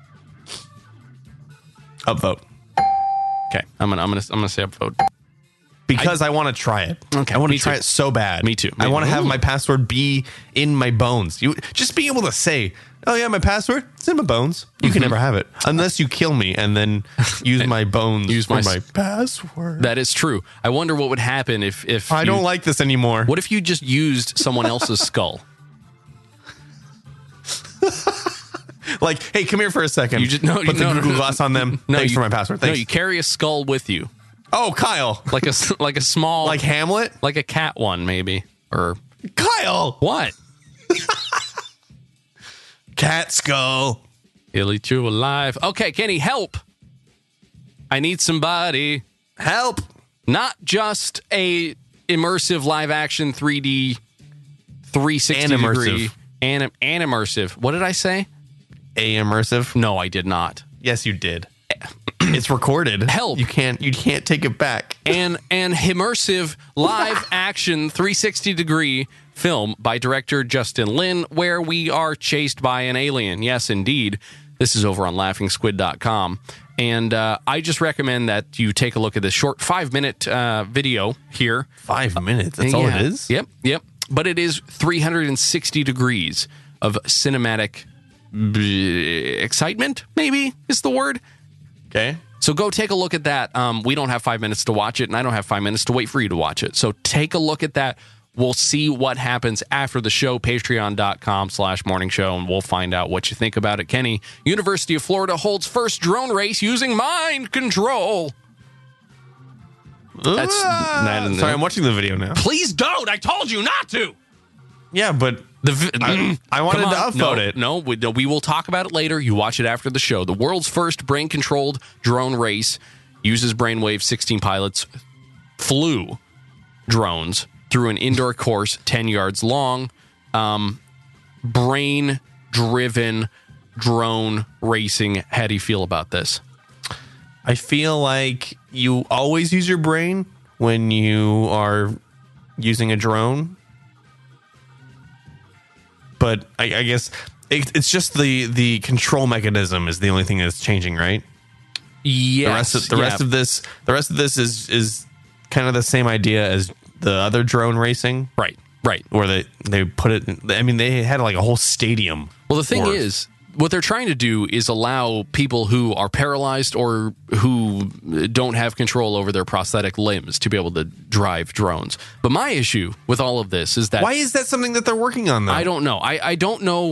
upvote Okay, I'm gonna I'm gonna I'm gonna say upvote. because I, want to try it. Okay, I want me to try too. it so bad. Me too. I Me- want to have Ooh. my password be in my bones. You just being able to say, "Oh yeah, my password it's in my bones." You can never have it unless you kill me and then use my bones Use for my my, s- password. That is true. I wonder what would happen if if I you- don't like this anymore. What if you just used someone else's skull? Like, hey, come here for a second. You just no, put you, the no, no, Google no. Glass on them. No, Thanks you, for my password. No, Thanks. you carry a skull with you, oh, Kyle, like a s- like a small like Hamlet. like a cat one maybe or Kyle, what? cat skull. He'll eat you alive. Okay, Kenny, help! I need somebody. Help. Not just a immersive live action three D three sixty Animersive. degree anim, animimmersive. What did I say? A immersive. No, I did not. Yes, you did. It's recorded. Help. You can't. You can't take it back. An an immersive live action three sixty degree film by director Justin Lin, where we are chased by an alien. Yes, indeed. This is over on laughing squid dot com. And uh, I just recommend that you take a look at this short five minute uh, video here. Five minutes. That's all Yeah. it is. Yep, yep. But it is three hundred sixty degrees of cinematic b- excitement, maybe is the word. Okay. So go take a look at that. Um, we don't have five minutes to watch it, and I don't have five minutes to wait for you to watch it. So take a look at that. We'll see what happens after the show, patreon.com slash morning show, and we'll find out what you think about it. Kenny, University of Florida holds first drone race using mind control. That's Ah! that- Sorry, I'm watching the video now. Please don't. I told you not to. Yeah, but The vi- I, I wanted Come to on. upvote no, it. No, we, no, we will talk about it later. You watch it after the show. The world's first brain-controlled drone race uses brainwave sixteen pilots flew drones through an indoor course ten yards long. Um, brain-driven drone racing. How do you feel about this? I feel like you always use your brain when you are using a drone. But I, I guess it, it's just the, the control mechanism is the only thing that's changing, right? Yes. The rest of the yeah. rest of this the rest of this is is kind of the same idea as the other drone racing, Right, right. where they they put it. I mean, they had like a whole stadium. Well, the thing worth. is, what they're trying to do is allow people who are paralyzed or who don't have control over their prosthetic limbs to be able to drive drones. But my issue with all of this is that Why is that something that they're working on, though? I don't know. I, I don't know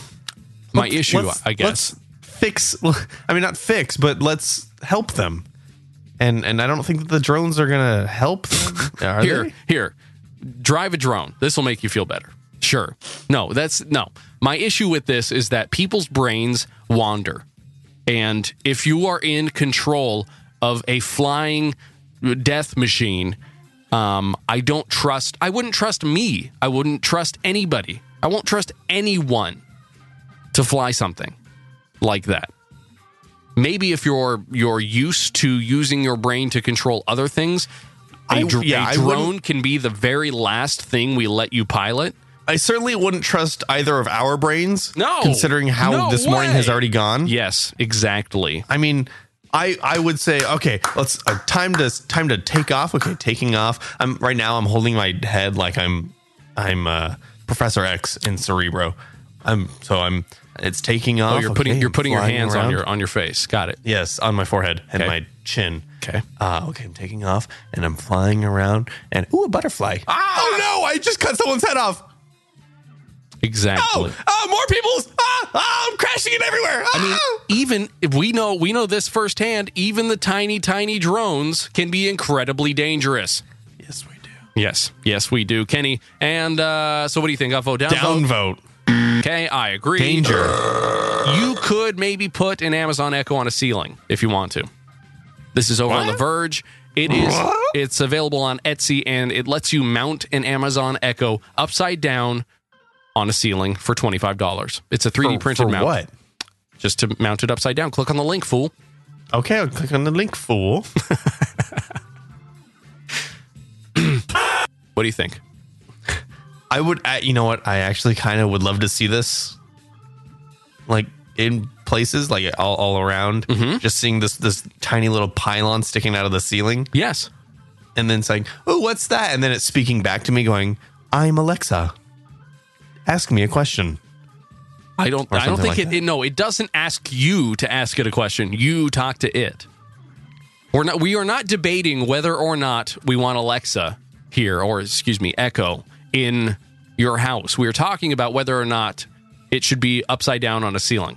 my Let's- issue, let's- I guess. Let's fix. I mean, not fix, but let's help them. And and I don't think that the drones are gonna help them. Are Here, they? here, drive a drone. This will make you feel better. Sure. No, that's no. My issue with this is that people's brains wander. And if you are in control of a flying death machine, um, I don't trust, I wouldn't trust me. I wouldn't trust anybody. I won't trust anyone to fly something like that. Maybe if you're you're used to using your brain to control other things, a, I- dr- yeah, a I drone wouldn't- can be the very last thing we let you pilot. I certainly wouldn't trust either of our brains. No. Considering how No this morning way. has already gone. Yes, exactly. I mean, I I would say okay, let's uh, time to time to take off. Okay, taking off. I'm right now. I'm holding my head like I'm I'm uh, Professor X in Cerebro. I'm so I'm. It's taking off. Oh, you're putting Okay, you're I'm putting your flying hands on around. your on your face. Got it. Yes, on my forehead and Okay. my chin. Okay. Uh, okay, I'm taking off and I'm flying around and ooh, a butterfly. Oh no! I just cut someone's head off. Exactly. Oh, oh, more people's. Ah, ah, I'm crashing it everywhere. I mean, Ah! even if we know we know this firsthand, even the tiny, tiny drones can be incredibly dangerous. yes, we do. Yes, yes, we do, Kenny. And uh, so, what do you think? Upvote, downvote? Downvote. Okay, I agree. Danger. You could maybe put an Amazon Echo on a ceiling if you want to. This is over on The Verge. It is. What? It's available on Etsy, and it lets you mount an Amazon Echo upside down on a ceiling for twenty-five dollars. It's a three D For- printed for mount. what? Just to mount it upside down. Click on the link, fool. Okay, I'll click on the link, fool. What do you think? I would, uh, you know what? I actually kind of would love to see this, like in places, like all, all around. Mm-hmm. Just seeing this this tiny little pylon sticking out of the ceiling, Yes. and then saying, "Oh, what's that?" And then it's speaking back to me, going, "I'm Alexa. Ask me a question." I don't. Or I don't something think like it, that. it. No, it doesn't ask you to ask it a question. You talk to it. We're not. We are not debating whether or not we want Alexa here, or excuse me, Echo in your house. We are talking about whether or not it should be upside down on a ceiling.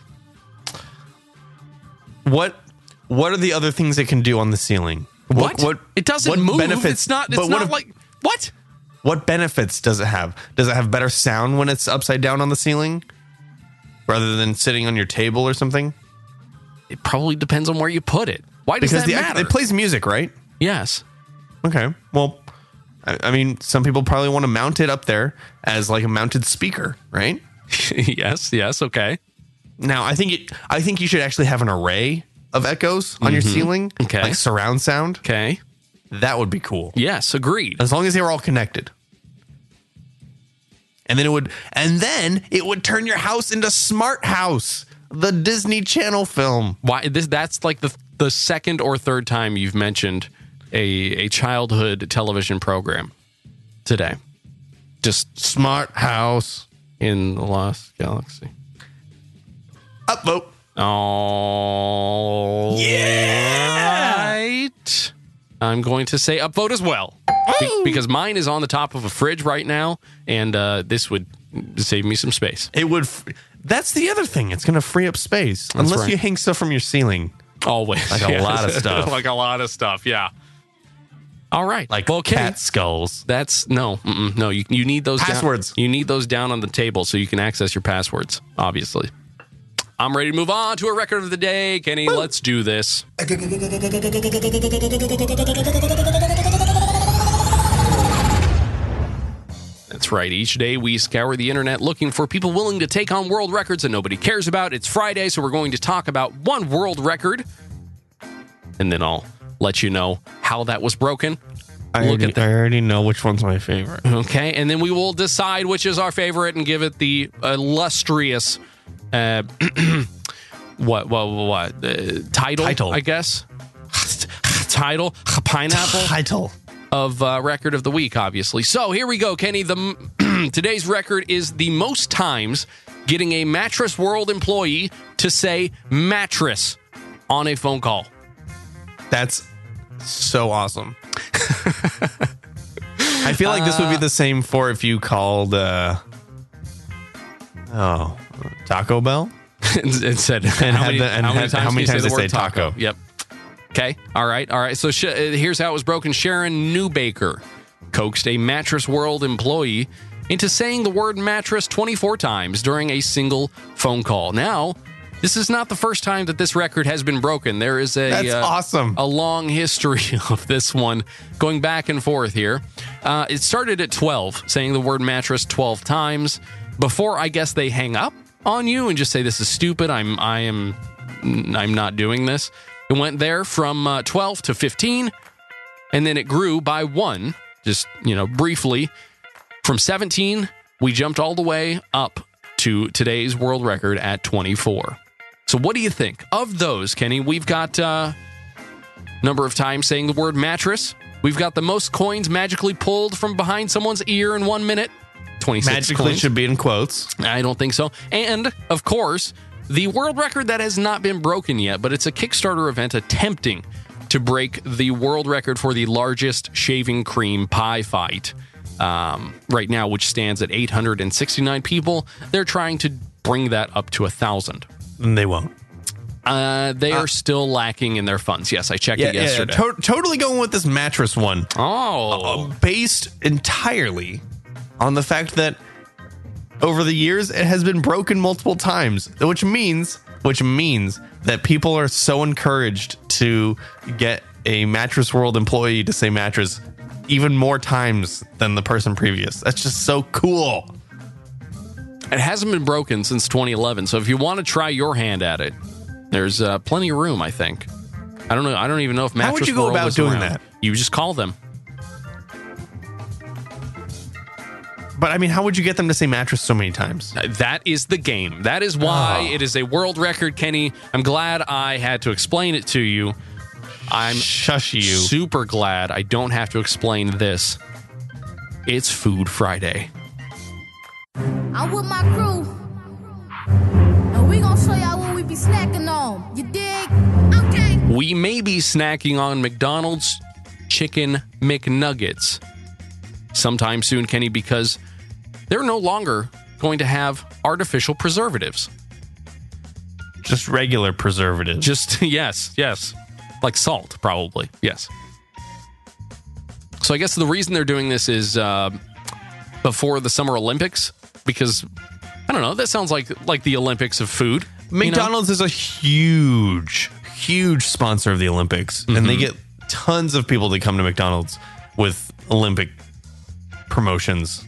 What What are the other things it can do on the ceiling? What? What? It doesn't what move. Benefits, It's not. It's but not what, like what? what benefits does it have? Does it have better sound when it's upside down on the ceiling, rather than sitting on your table or something? It probably depends on where you put it. Why does Because that the, matter? it plays music, right? Yes. Okay. Well, I, I mean, some people probably want to mount it up there as like a mounted speaker, right? yes. Yes. Okay. Now, I think it. I think you should actually have an array of echoes on your ceiling, Okay. like surround sound. Okay. That would be cool, Yes. Agreed. as long as they were all connected. And then it would, and then it would turn your house into Smart House, the Disney Channel film. Why this? That's like the the second or third time you've mentioned a a childhood television program today. Just Smart House. in the Lost Galaxy. Upvote. Oh, Yeah! right. I'm going to say upvote as well. Be- because mine is on the top of a fridge right now, and uh, this would save me some space. It would. F- that's the other thing. It's going to free up space, unless right. you hang stuff from your ceiling. Always. Like a lot of stuff. like a lot of stuff, yeah. All right. Like well, Kenny, cat skulls. That's no, mm-mm, no. You you need those down- Passwords. you need those down on the table so you can access your passwords. Obviously, I'm ready to move on to a record of the day, Kenny. Let's do this. That's right. Each day we scour the internet looking for people willing to take on world records that nobody cares about. It's Friday, so we're going to talk about one world record, and then I'll let you know how that was broken. I Look already, at the- I already know which one's my favorite. Okay, and then we will decide which is our favorite and give it the illustrious uh, what what what uh, title, Title. I guess. Title, pineapple Title. of uh, record of the week, obviously. So here we go, Kenny. The today's record is the most times getting a Mattress World employee to say mattress on a phone call. That's so awesome. I feel like this would be the same for if you called, uh, oh, Taco Bell? and, and said And how had many, the- and how many had- times, how can many you times say they the word say taco? Yep. Okay. All right. All right. So sh- uh, here's how it was broken. Sharon Newbaker coaxed a Mattress World employee into saying the word mattress twenty-four times during a single phone call. Now, this is not the first time that this record has been broken. There is a That's uh, awesome. a long history of this one going back and forth here. Uh, it started at twelve, saying the word mattress twelve times before I guess they hang up on you and just say this is stupid. I'm I am I'm not doing this. It went there from uh, twelve to fifteen, and then it grew by one, just you know briefly. From seventeen, we jumped all the way up to today's world record at twenty-four. So what do you think of those, Kenny? We've got uh, number of times saying the word mattress. We've got the most coins magically pulled from behind someone's ear in one minute. twenty-six Magically coins. should be in quotes. I don't think so. And, of course, the world record that has not been broken yet, but it's a Kickstarter event attempting to break the world record for the largest shaving cream pie fight um, right now, which stands at eight hundred sixty-nine people. They're trying to bring that up to one thousand. And they won't. Uh, they are still lacking in their funds. Yes, I checked Yeah, it yeah, yesterday. to- totally going with this mattress one. oh, Based entirely on the fact that over the years it has been broken multiple times, which means which means that people are so encouraged to get a Mattress World employee to say mattress even more times than the person previous. That's just so cool. it hasn't been broken since twenty eleven. So if you want to try your hand at it, there's uh, plenty of room, I think. I don't know. I don't even know if Mattress How would you go World about is doing around. that? You just call them. But I mean, how would you get them to say mattress so many times? Uh, That is the game. That is why Oh. it is a world record, Kenny. I'm glad I had to explain it to you. I'm Shush you. super glad I don't have to explain this. It's Food Friday. I'm with my crew, and we gonna show y'all what we be snacking on. You dig? Okay. We may be snacking on McDonald's Chicken McNuggets sometime soon, Kenny, because they're no longer going to have artificial preservatives. Just regular preservatives. Just, yes, yes. Like salt, probably. Yes. So I guess the reason they're doing this is uh, before the Summer Olympics, because, I don't know, that sounds like like the Olympics of food. you know? McDonald's is a huge, huge sponsor of the Olympics, and they get tons of people to come to McDonald's with Olympic promotions.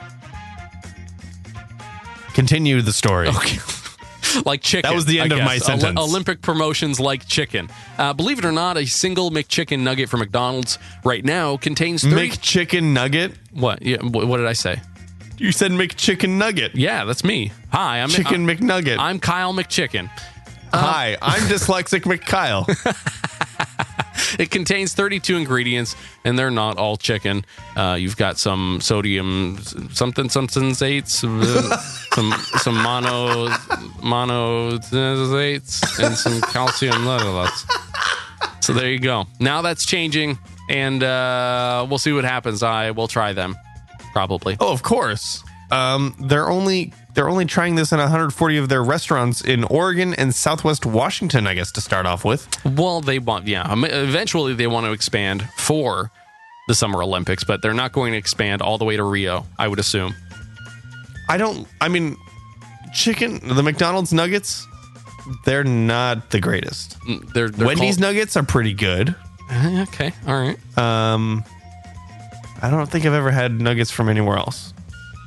Continue the story. Okay. Like chicken. That was the end I of my guess. sentence. Oli- Olympic promotions like chicken. Uh, believe it or not, a single McChicken nugget from McDonald's right now contains thirty. McChicken Nugget? what? Yeah. What, what did I say? You said McChicken Nugget. Yeah, that's me. Hi, I'm Chicken I'm, McNugget. I'm Kyle McChicken. Hi, I'm dyslexic McKyle. It contains thirty-two ingredients, and they're not all chicken. Uh, you've got some sodium, something, something zates, uh, some some mono mono zates, and some calcium lutulus. So there you go. Now that's changing, and uh, we'll see what happens. I will try them, probably. Oh, of course. Um, they're only they're only trying this in one hundred forty of their restaurants in Oregon and Southwest Washington, I guess, to start off with. Well, they want, yeah. um, Eventually, they want to expand for the Summer Olympics, but they're not going to expand all the way to Rio, I would assume. I don't. I mean, chicken. The McDonald's nuggets, they're not the greatest. They're, they're Wendy's called- nuggets are pretty good. Okay, all right. Um, I don't think I've ever had nuggets from anywhere else.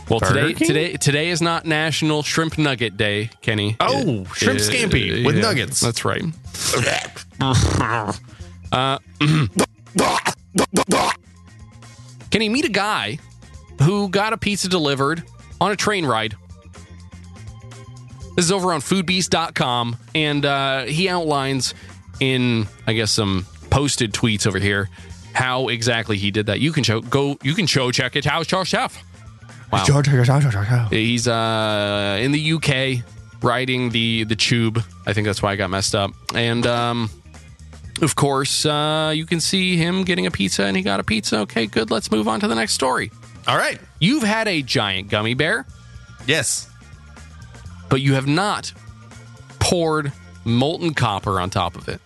Well, Burger today King? today today is not National Shrimp Nugget Day, Kenny. Oh, shrimp scampi with nuggets. That's right. uh, Kenny, meet a guy who got a pizza delivered on a train ride. This is over on food beast dot com, and uh, he outlines in, I guess, some posted tweets over here how exactly he did that. You can show go. You can show check it out yourself. Wow. He's uh, in the U K riding the the tube. I think that's why I got messed up. And um, of course, uh, you can see him getting a pizza, and he got a pizza. Okay, good. Let's move on to the next story. All right. You've had a giant gummy bear, Yes. but you have not poured molten copper on top of it.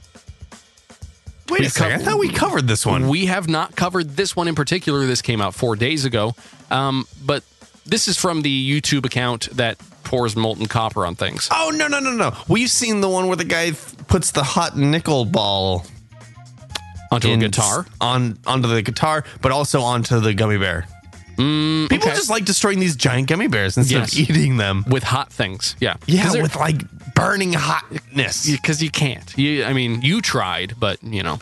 Wait We a second. I co- thought we covered this one. We have not covered this one in particular. This came out four days ago. Um, but this is from the YouTube account that pours molten copper on things. Oh, no, no, no, no. We've seen the one where the guy th- puts the hot nickel ball Onto a in- guitar. on onto the guitar, but also onto the gummy bear. Mm, People okay. just like destroying these giant gummy bears instead Yes. of eating them. With hot things. Yeah. Yeah, with like burning hotness. Because you can't. You, I mean, you tried, but, you know.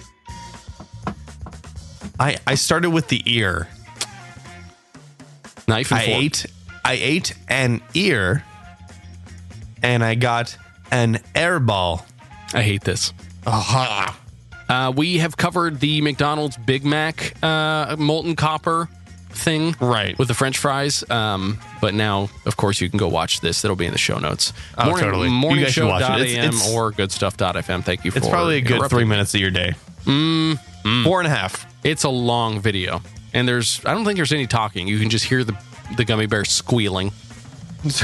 I, I started with the ear. Knife and I fork. ate I ate an ear, and I got an air ball. I hate this. Uh-huh. Uh, we have covered the McDonald's Big Mac uh, molten copper thing, Right. with the French fries. Um, but now, of course, you can go watch this. It'll be in the show notes. Oh, totally. You Morning guys should show watch it. dot It's- a m it's- or good stuff dot f m. Thank you for It's probably a good interrupting. three minutes of your day. Mm, Four and a half. It's a long video, and there's I don't think there's any talking. You can just hear the the gummy bear squealing. No,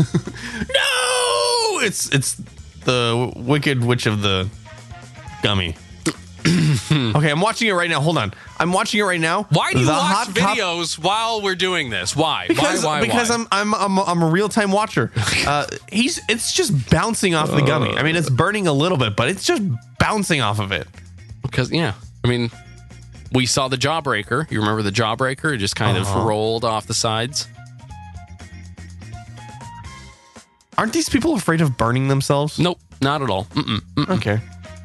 it's it's the Wicked Witch of the Gummy. Okay, I'm watching it right now. Hold on, I'm watching it right now. Why do you The watch hot cop- videos while we're doing this? Why? Because why? Why? because why? I'm I'm I'm I'm a real time watcher. Uh, he's it's just bouncing off the gummy. I mean, it's burning a little bit, but it's just bouncing off of it. Because, yeah, I mean, we saw the Jawbreaker. You remember the Jawbreaker? It just kind Uh-huh. of rolled off the sides. Aren't these people afraid of burning themselves? Nope, not at all. Mm-mm, mm-mm. Okay.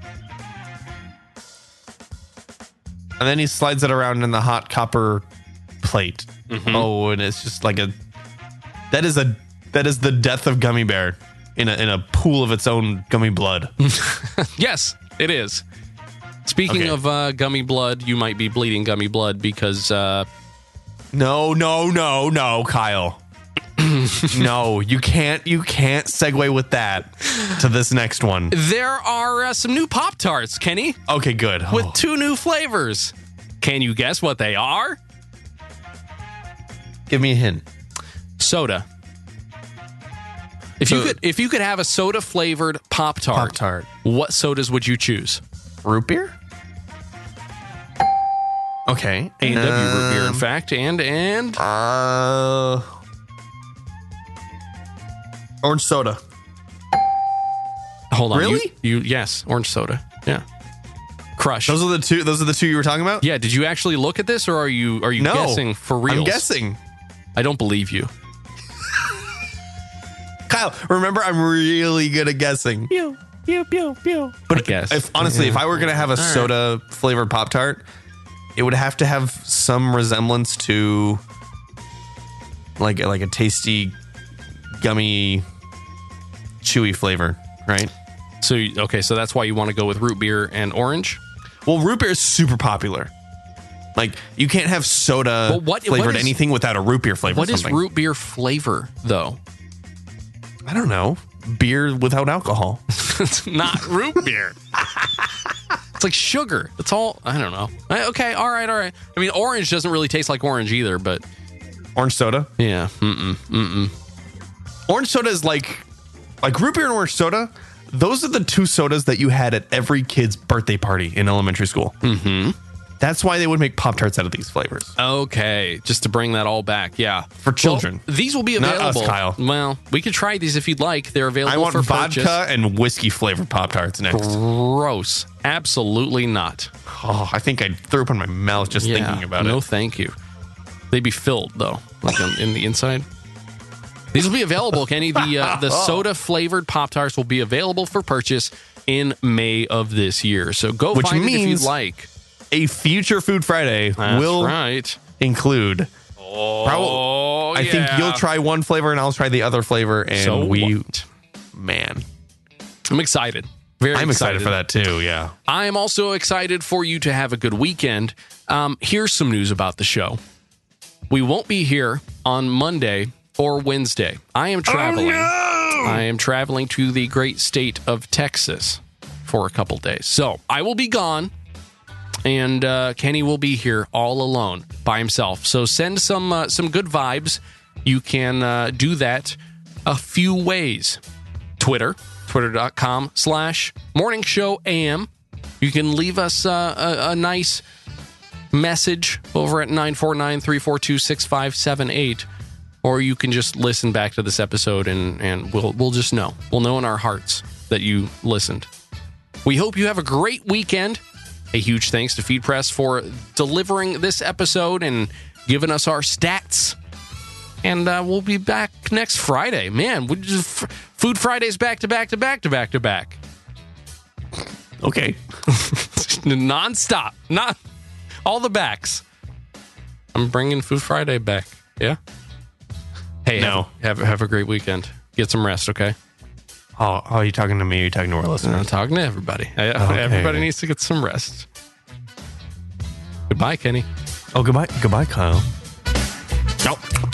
And then he slides it around in the hot copper plate. Oh, and it's just like a that is a that is the death of Gummy Bear in a in a pool of its own gummy blood. Yes, it is. Speaking Okay. of uh, gummy blood, you might be bleeding gummy blood because uh, No, no, no, no, Kyle. No, you can't you can't segue with that to this next one. there are uh, some new Pop-Tarts, Kenny, Okay, good. with Oh. two new flavors. Can you guess what they are? Give me a hint. Soda. If you So- could, if you could have a soda flavored Pop Tart, Pop-Tart. what sodas would you choose? Root beer? Okay. A and W root beer, in Um, fact, and and Uh, orange soda. hold on, you- Really? You, yes, orange soda, yeah, Crush. Those are the two. Those are the two you were talking about. yeah, did you actually look at this, or are you are you No, guessing for real? I'm guessing. I don't believe you. Kyle, remember, I'm really good at guessing. Pew pew pew pew. But I guess. if honestly, if I were gonna have a soda flavored Pop Tart, it would have to have some resemblance to like like a tasty, gummy, chewy flavor, right? So you- okay, so that's why you want to go with root beer and orange. Well, root beer is super popular. Like you can't have soda But what- flavored what is- anything without a root beer flavor. What is something. root beer flavor though? I don't know. Beer without alcohol. It's not root beer. It's like sugar. It's all I don't know. I- Okay, all right, all right. I mean, orange doesn't really taste like orange either, but Orange soda. yeah. Mm-mm, mm-mm. Orange soda is like like root beer and orange soda. Those are the two sodas that you had at every kid's birthday party in elementary school. Mm-hmm. That's why they would make Pop-Tarts out of these flavors. Okay, just to bring that all back, yeah. For children. Well, these will be Not available. us, Kyle. Well, we could try these if you'd like. They're available I want for vodka purchase. and whiskey flavored Pop-Tarts next. Gross. Absolutely not. Oh, I think I threw up in my mouth just Yeah, thinking about no, it. thank you. They'd be filled though, like in, in the inside. These will be available, Kenny. The uh, the soda flavored Pop-Tarts will be available for purchase in May of this year. So go Which find it if means- you'd like. A future Food Friday That's will right. include. Oh, I think yeah. you'll try one flavor and I'll try the other flavor, and So we, what? man, I'm excited. Very I'm excited. excited for that too. Yeah. I am also excited for you to have a good weekend. Um, here's some news about the show. We won't be here on Monday or Wednesday. I am traveling. I am traveling to the great state of Texas for a couple days. So I will be gone, and uh, Kenny will be here all alone by himself. So send some uh, some good vibes. You can uh, do that a few ways. Twitter, twitter.com slash morning show am. You can leave us uh, a, a nice message over at nine four nine, three four two, six five seven eight. Or you can just listen back to this episode and, and we'll we'll just know. We'll know in our hearts that you listened. We hope you have a great weekend. A huge thanks to Feed Press for delivering this episode and giving us our stats. And uh, we'll be back next Friday. Man, we just, Food Fridays back to back to back to back to back. Okay. Non-stop. Not all the backs. I'm bringing Food Friday back. Yeah? Hey, No. have, have, have a great weekend. Get some rest, okay? Oh, oh, are you talking to me? Or are you talking to our listeners? I'm talking to everybody. I- Okay. Everybody needs to get some rest. Goodbye, Kenny. Oh, goodbye, goodbye, Kyle. Nope.